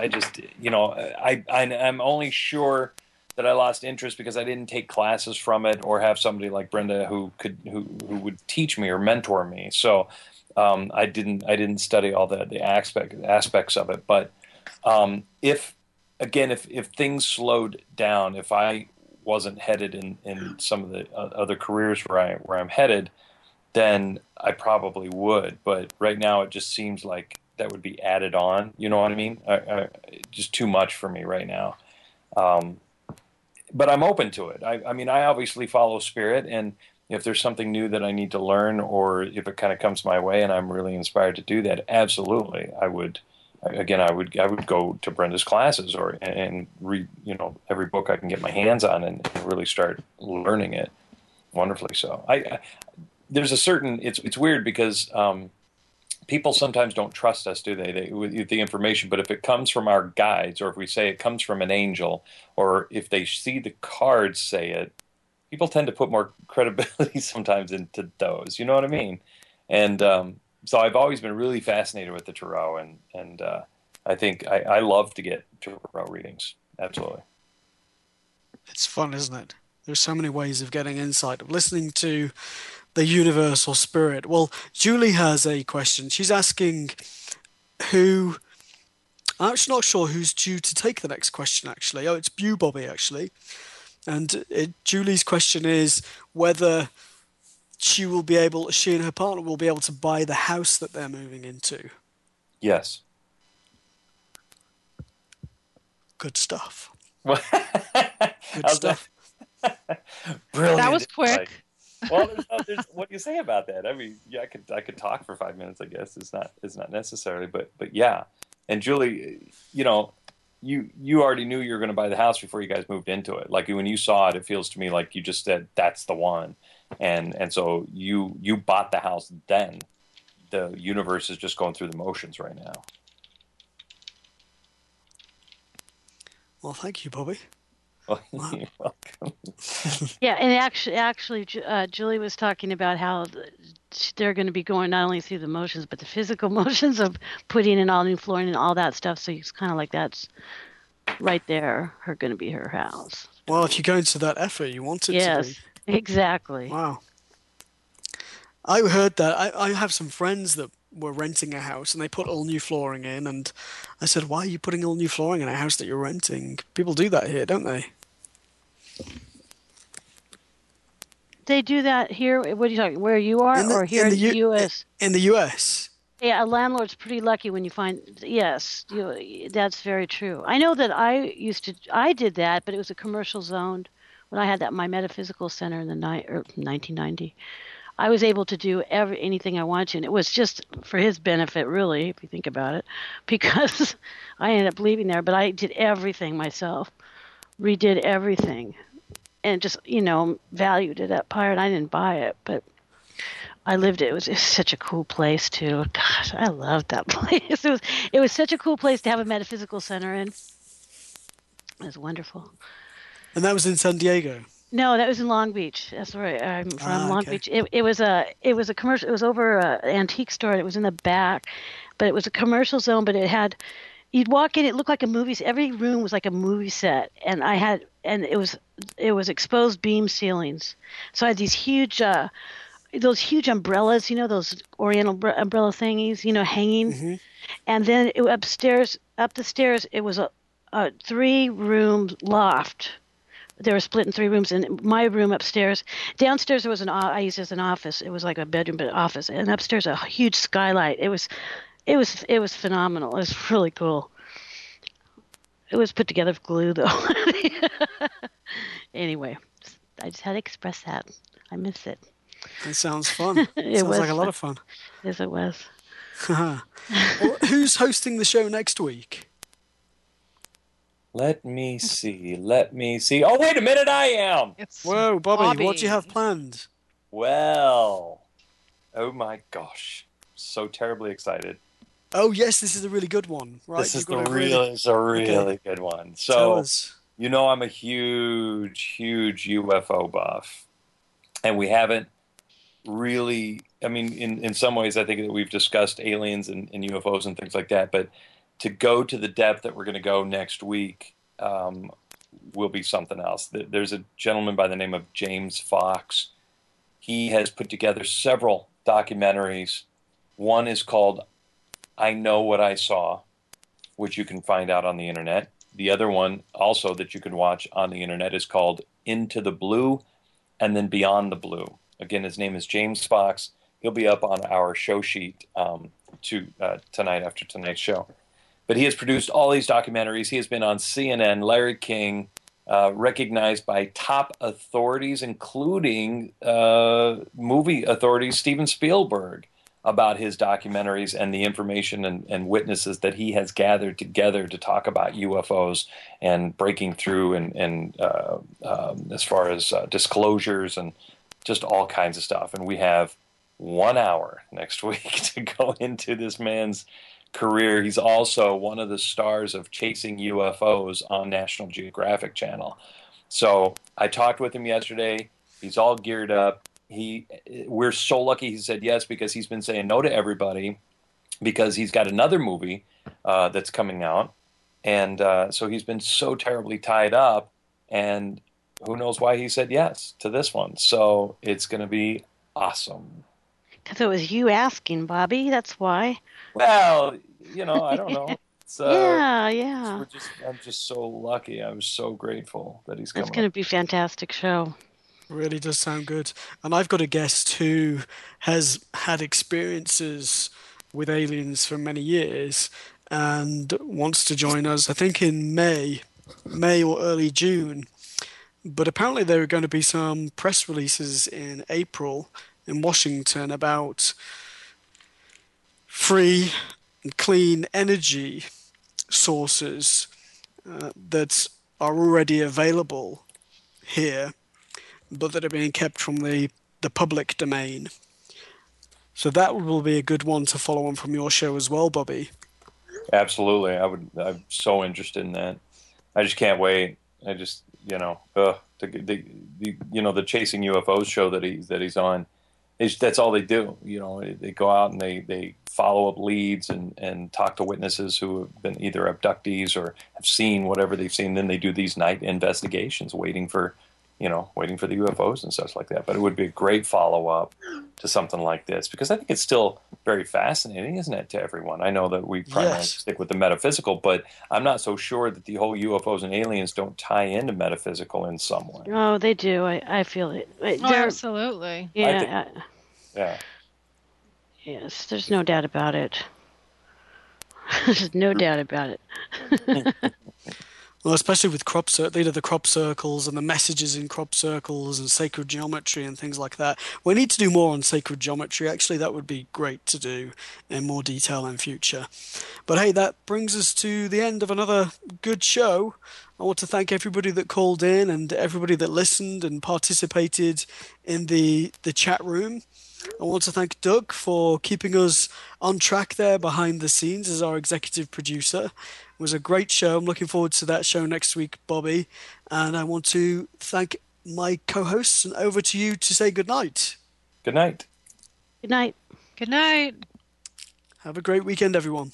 I'm only sure that I lost interest because I didn't take classes from it or have somebody like Brenda who would teach me or mentor me. So I didn't study all the aspects of it. But if things slowed down, if I wasn't headed in some of the other careers where I'm headed, then I probably would. But right now, it just seems like that would be added on. You know what I mean? Just too much for me right now. But I'm open to it. I mean, I obviously follow spirit, and if there's something new that I need to learn, or if it kind of comes my way and I'm really inspired to do that, absolutely, I would. Again, I would go to Brenda's classes and read, every book I can get my hands on and really start learning it wonderfully. So there's a certain, it's weird because people sometimes don't trust us, do they, with the information, but if it comes from our guides, or if we say it comes from an angel, or if they see the cards say it, people tend to put more credibility sometimes into those, you know what I mean? And so I've always been really fascinated with the Tarot, and I think I love to get Tarot readings. Absolutely. It's fun, isn't it? There's so many ways of getting insight, of listening to the universal spirit. Well, Julie has a question. She's asking I'm actually not sure who's due to take the next question, actually. Oh, it's you, Bobby, actually. And Julie's question is whether she and her partner will be able to buy the house that they're moving into. Yes. Good stuff. Good stuff. Brilliant. That was quick. Well, what do you say about that? I mean, yeah, I could talk for 5 minutes. I guess it's not necessarily, but yeah. And Julie, you you already knew you were going to buy the house before you guys moved into it. Like when you saw it, it feels to me like you just said that's the one, and so you bought the house then. The universe is just going through the motions right now. Well, thank you, Bobby. Well, you're welcome. Yeah, and actually, Julie was talking about how they're going to be going not only through the motions, but the physical motions of putting in all new flooring and all that stuff. So it's kind of like that's right there, going to be her house. Well, if you go into that effort, you want it to be. Yes, exactly. Wow. I heard that. I have some friends that were renting a house and they put all new flooring in, and I said, why are you putting all new flooring in a house that you're renting? People do that here, don't they? They do that here. What are you talking? Where you are, or here in the U.S.? In the U.S. Yeah, a landlord's pretty lucky when you find. Yes, that's very true. I know that I did that, but it was a commercial zoned. When I had my metaphysical center in the 1990, I was able to do anything I wanted to, and it was just for his benefit, really, if you think about it, because I ended up leaving there. But I did everything myself, redid everything. And just, valued it up higher. And I didn't buy it, but I lived it. It was such a cool place, too. Gosh, I loved that place. It was such a cool place to have a metaphysical center in. It was wonderful. And that was in San Diego? No, that was in Long Beach. That's where I'm from, Long Beach. It was a commercial. It was over an antique store. It was in the back, but it was a commercial zone. But it had, you'd walk in, it looked like a movie. Every room was like a movie set, and it was exposed beam ceilings. So I had these huge umbrellas, those Oriental umbrella thingies, hanging. Mm-hmm. And then up the stairs, it was a 3-room loft. They were split in 3 rooms. And my room upstairs, downstairs there was I used it as an office. It was like a bedroom, but office. And upstairs a huge skylight. It was phenomenal. It was really cool. It was put together with glue, though. Anyway, I just had to express that. I miss it. It sounds fun. It sounds like a lot of fun. Yes, it was. Well, who's hosting the show next week? Let me see. Oh, wait a minute, I am. Whoa, Bobby, what do you have planned? Well, oh my gosh. So terribly excited. Oh, yes, this is a really good one, right? This is a really good one. So, I'm a huge UFO buff. And we haven't really, in some ways, I think that we've discussed aliens and UFOs and things like that, but to go to the depth that we're going to go next week will be something else. There's a gentleman by the name of James Fox. He has put together several documentaries. One is called I Know What I Saw, which you can find out on the internet. The other one also that you can watch on the internet is called Into the Blue and then Beyond the Blue. Again, his name is James Fox. He'll be up on our show sheet tonight after tonight's show. But he has produced all these documentaries. He has been on CNN, Larry King, recognized by top authorities, including movie authorities, Steven Spielberg, about his documentaries and the information and witnesses that he has gathered together to talk about UFOs and breaking through and as far as disclosures and just all kinds of stuff. And we have 1 hour next week to go into this man's career. He's also one of the stars of Chasing UFOs on National Geographic Channel. So I talked with him yesterday. He's all geared up. We're so lucky he said yes, because he's been saying no to everybody because he's got another movie that's coming out. And so he's been so terribly tied up, and who knows why he said yes to this one. So it's going to be awesome. Because it was you asking, Bobby. That's why. Well, I don't know. It's, yeah. I'm just so lucky. I'm so grateful that he's coming. It's going to be a fantastic show. Really does sound good. And I've got a guest who has had experiences with aliens for many years and wants to join us, I think in May or early June. But apparently there are going to be some press releases in April in Washington about free and clean energy sources that are already available here, but that are being kept from the public domain. So that will be a good one to follow on from your show as well, Bobby. Absolutely. I'm so interested in that. I just can't wait. I just, the Chasing UFOs show that he's on, that's all they do. They go out and they follow up leads and talk to witnesses who have been either abductees or have seen whatever they've seen. Then they do these night investigations, waiting for the UFOs and such like that. But it would be a great follow-up to something like this, because I think it's still very fascinating, isn't it, to everyone? I know that we primarily stick with the metaphysical, but I'm not so sure that the whole UFOs and aliens don't tie into metaphysical in some way. Oh, they do. I feel it. Absolutely. Yeah. Yeah. Yes, there's no doubt about it. There's no doubt about it. Well, especially with the crop circles and the messages in crop circles and sacred geometry and things like that. We need to do more on sacred geometry. Actually, that would be great to do in more detail in future. But hey, that brings us to the end of another good show. I want to thank everybody that called in and everybody that listened and participated in the chat room. I want to thank Doug for keeping us on track there behind the scenes as our executive producer. It was a great show. I'm looking forward to that show next week, Bobby. And I want to thank my co-hosts, and over to you to say good night. Good night. Good night. Good night. Have a great weekend, everyone.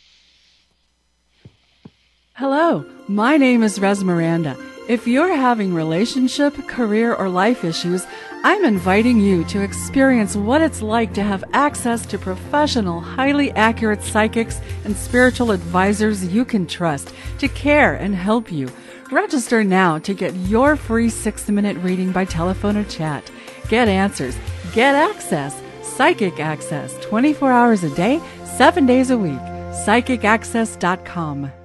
Hello, my name is Res Miranda. If you're having relationship, career, or life issues, I'm inviting you to experience what it's like to have access to professional, highly accurate psychics and spiritual advisors you can trust to care and help you. Register now to get your free 6-minute reading by telephone or chat. Get answers. Get access. Psychic access. 24 hours a day, 7 days a week. PsychicAccess.com.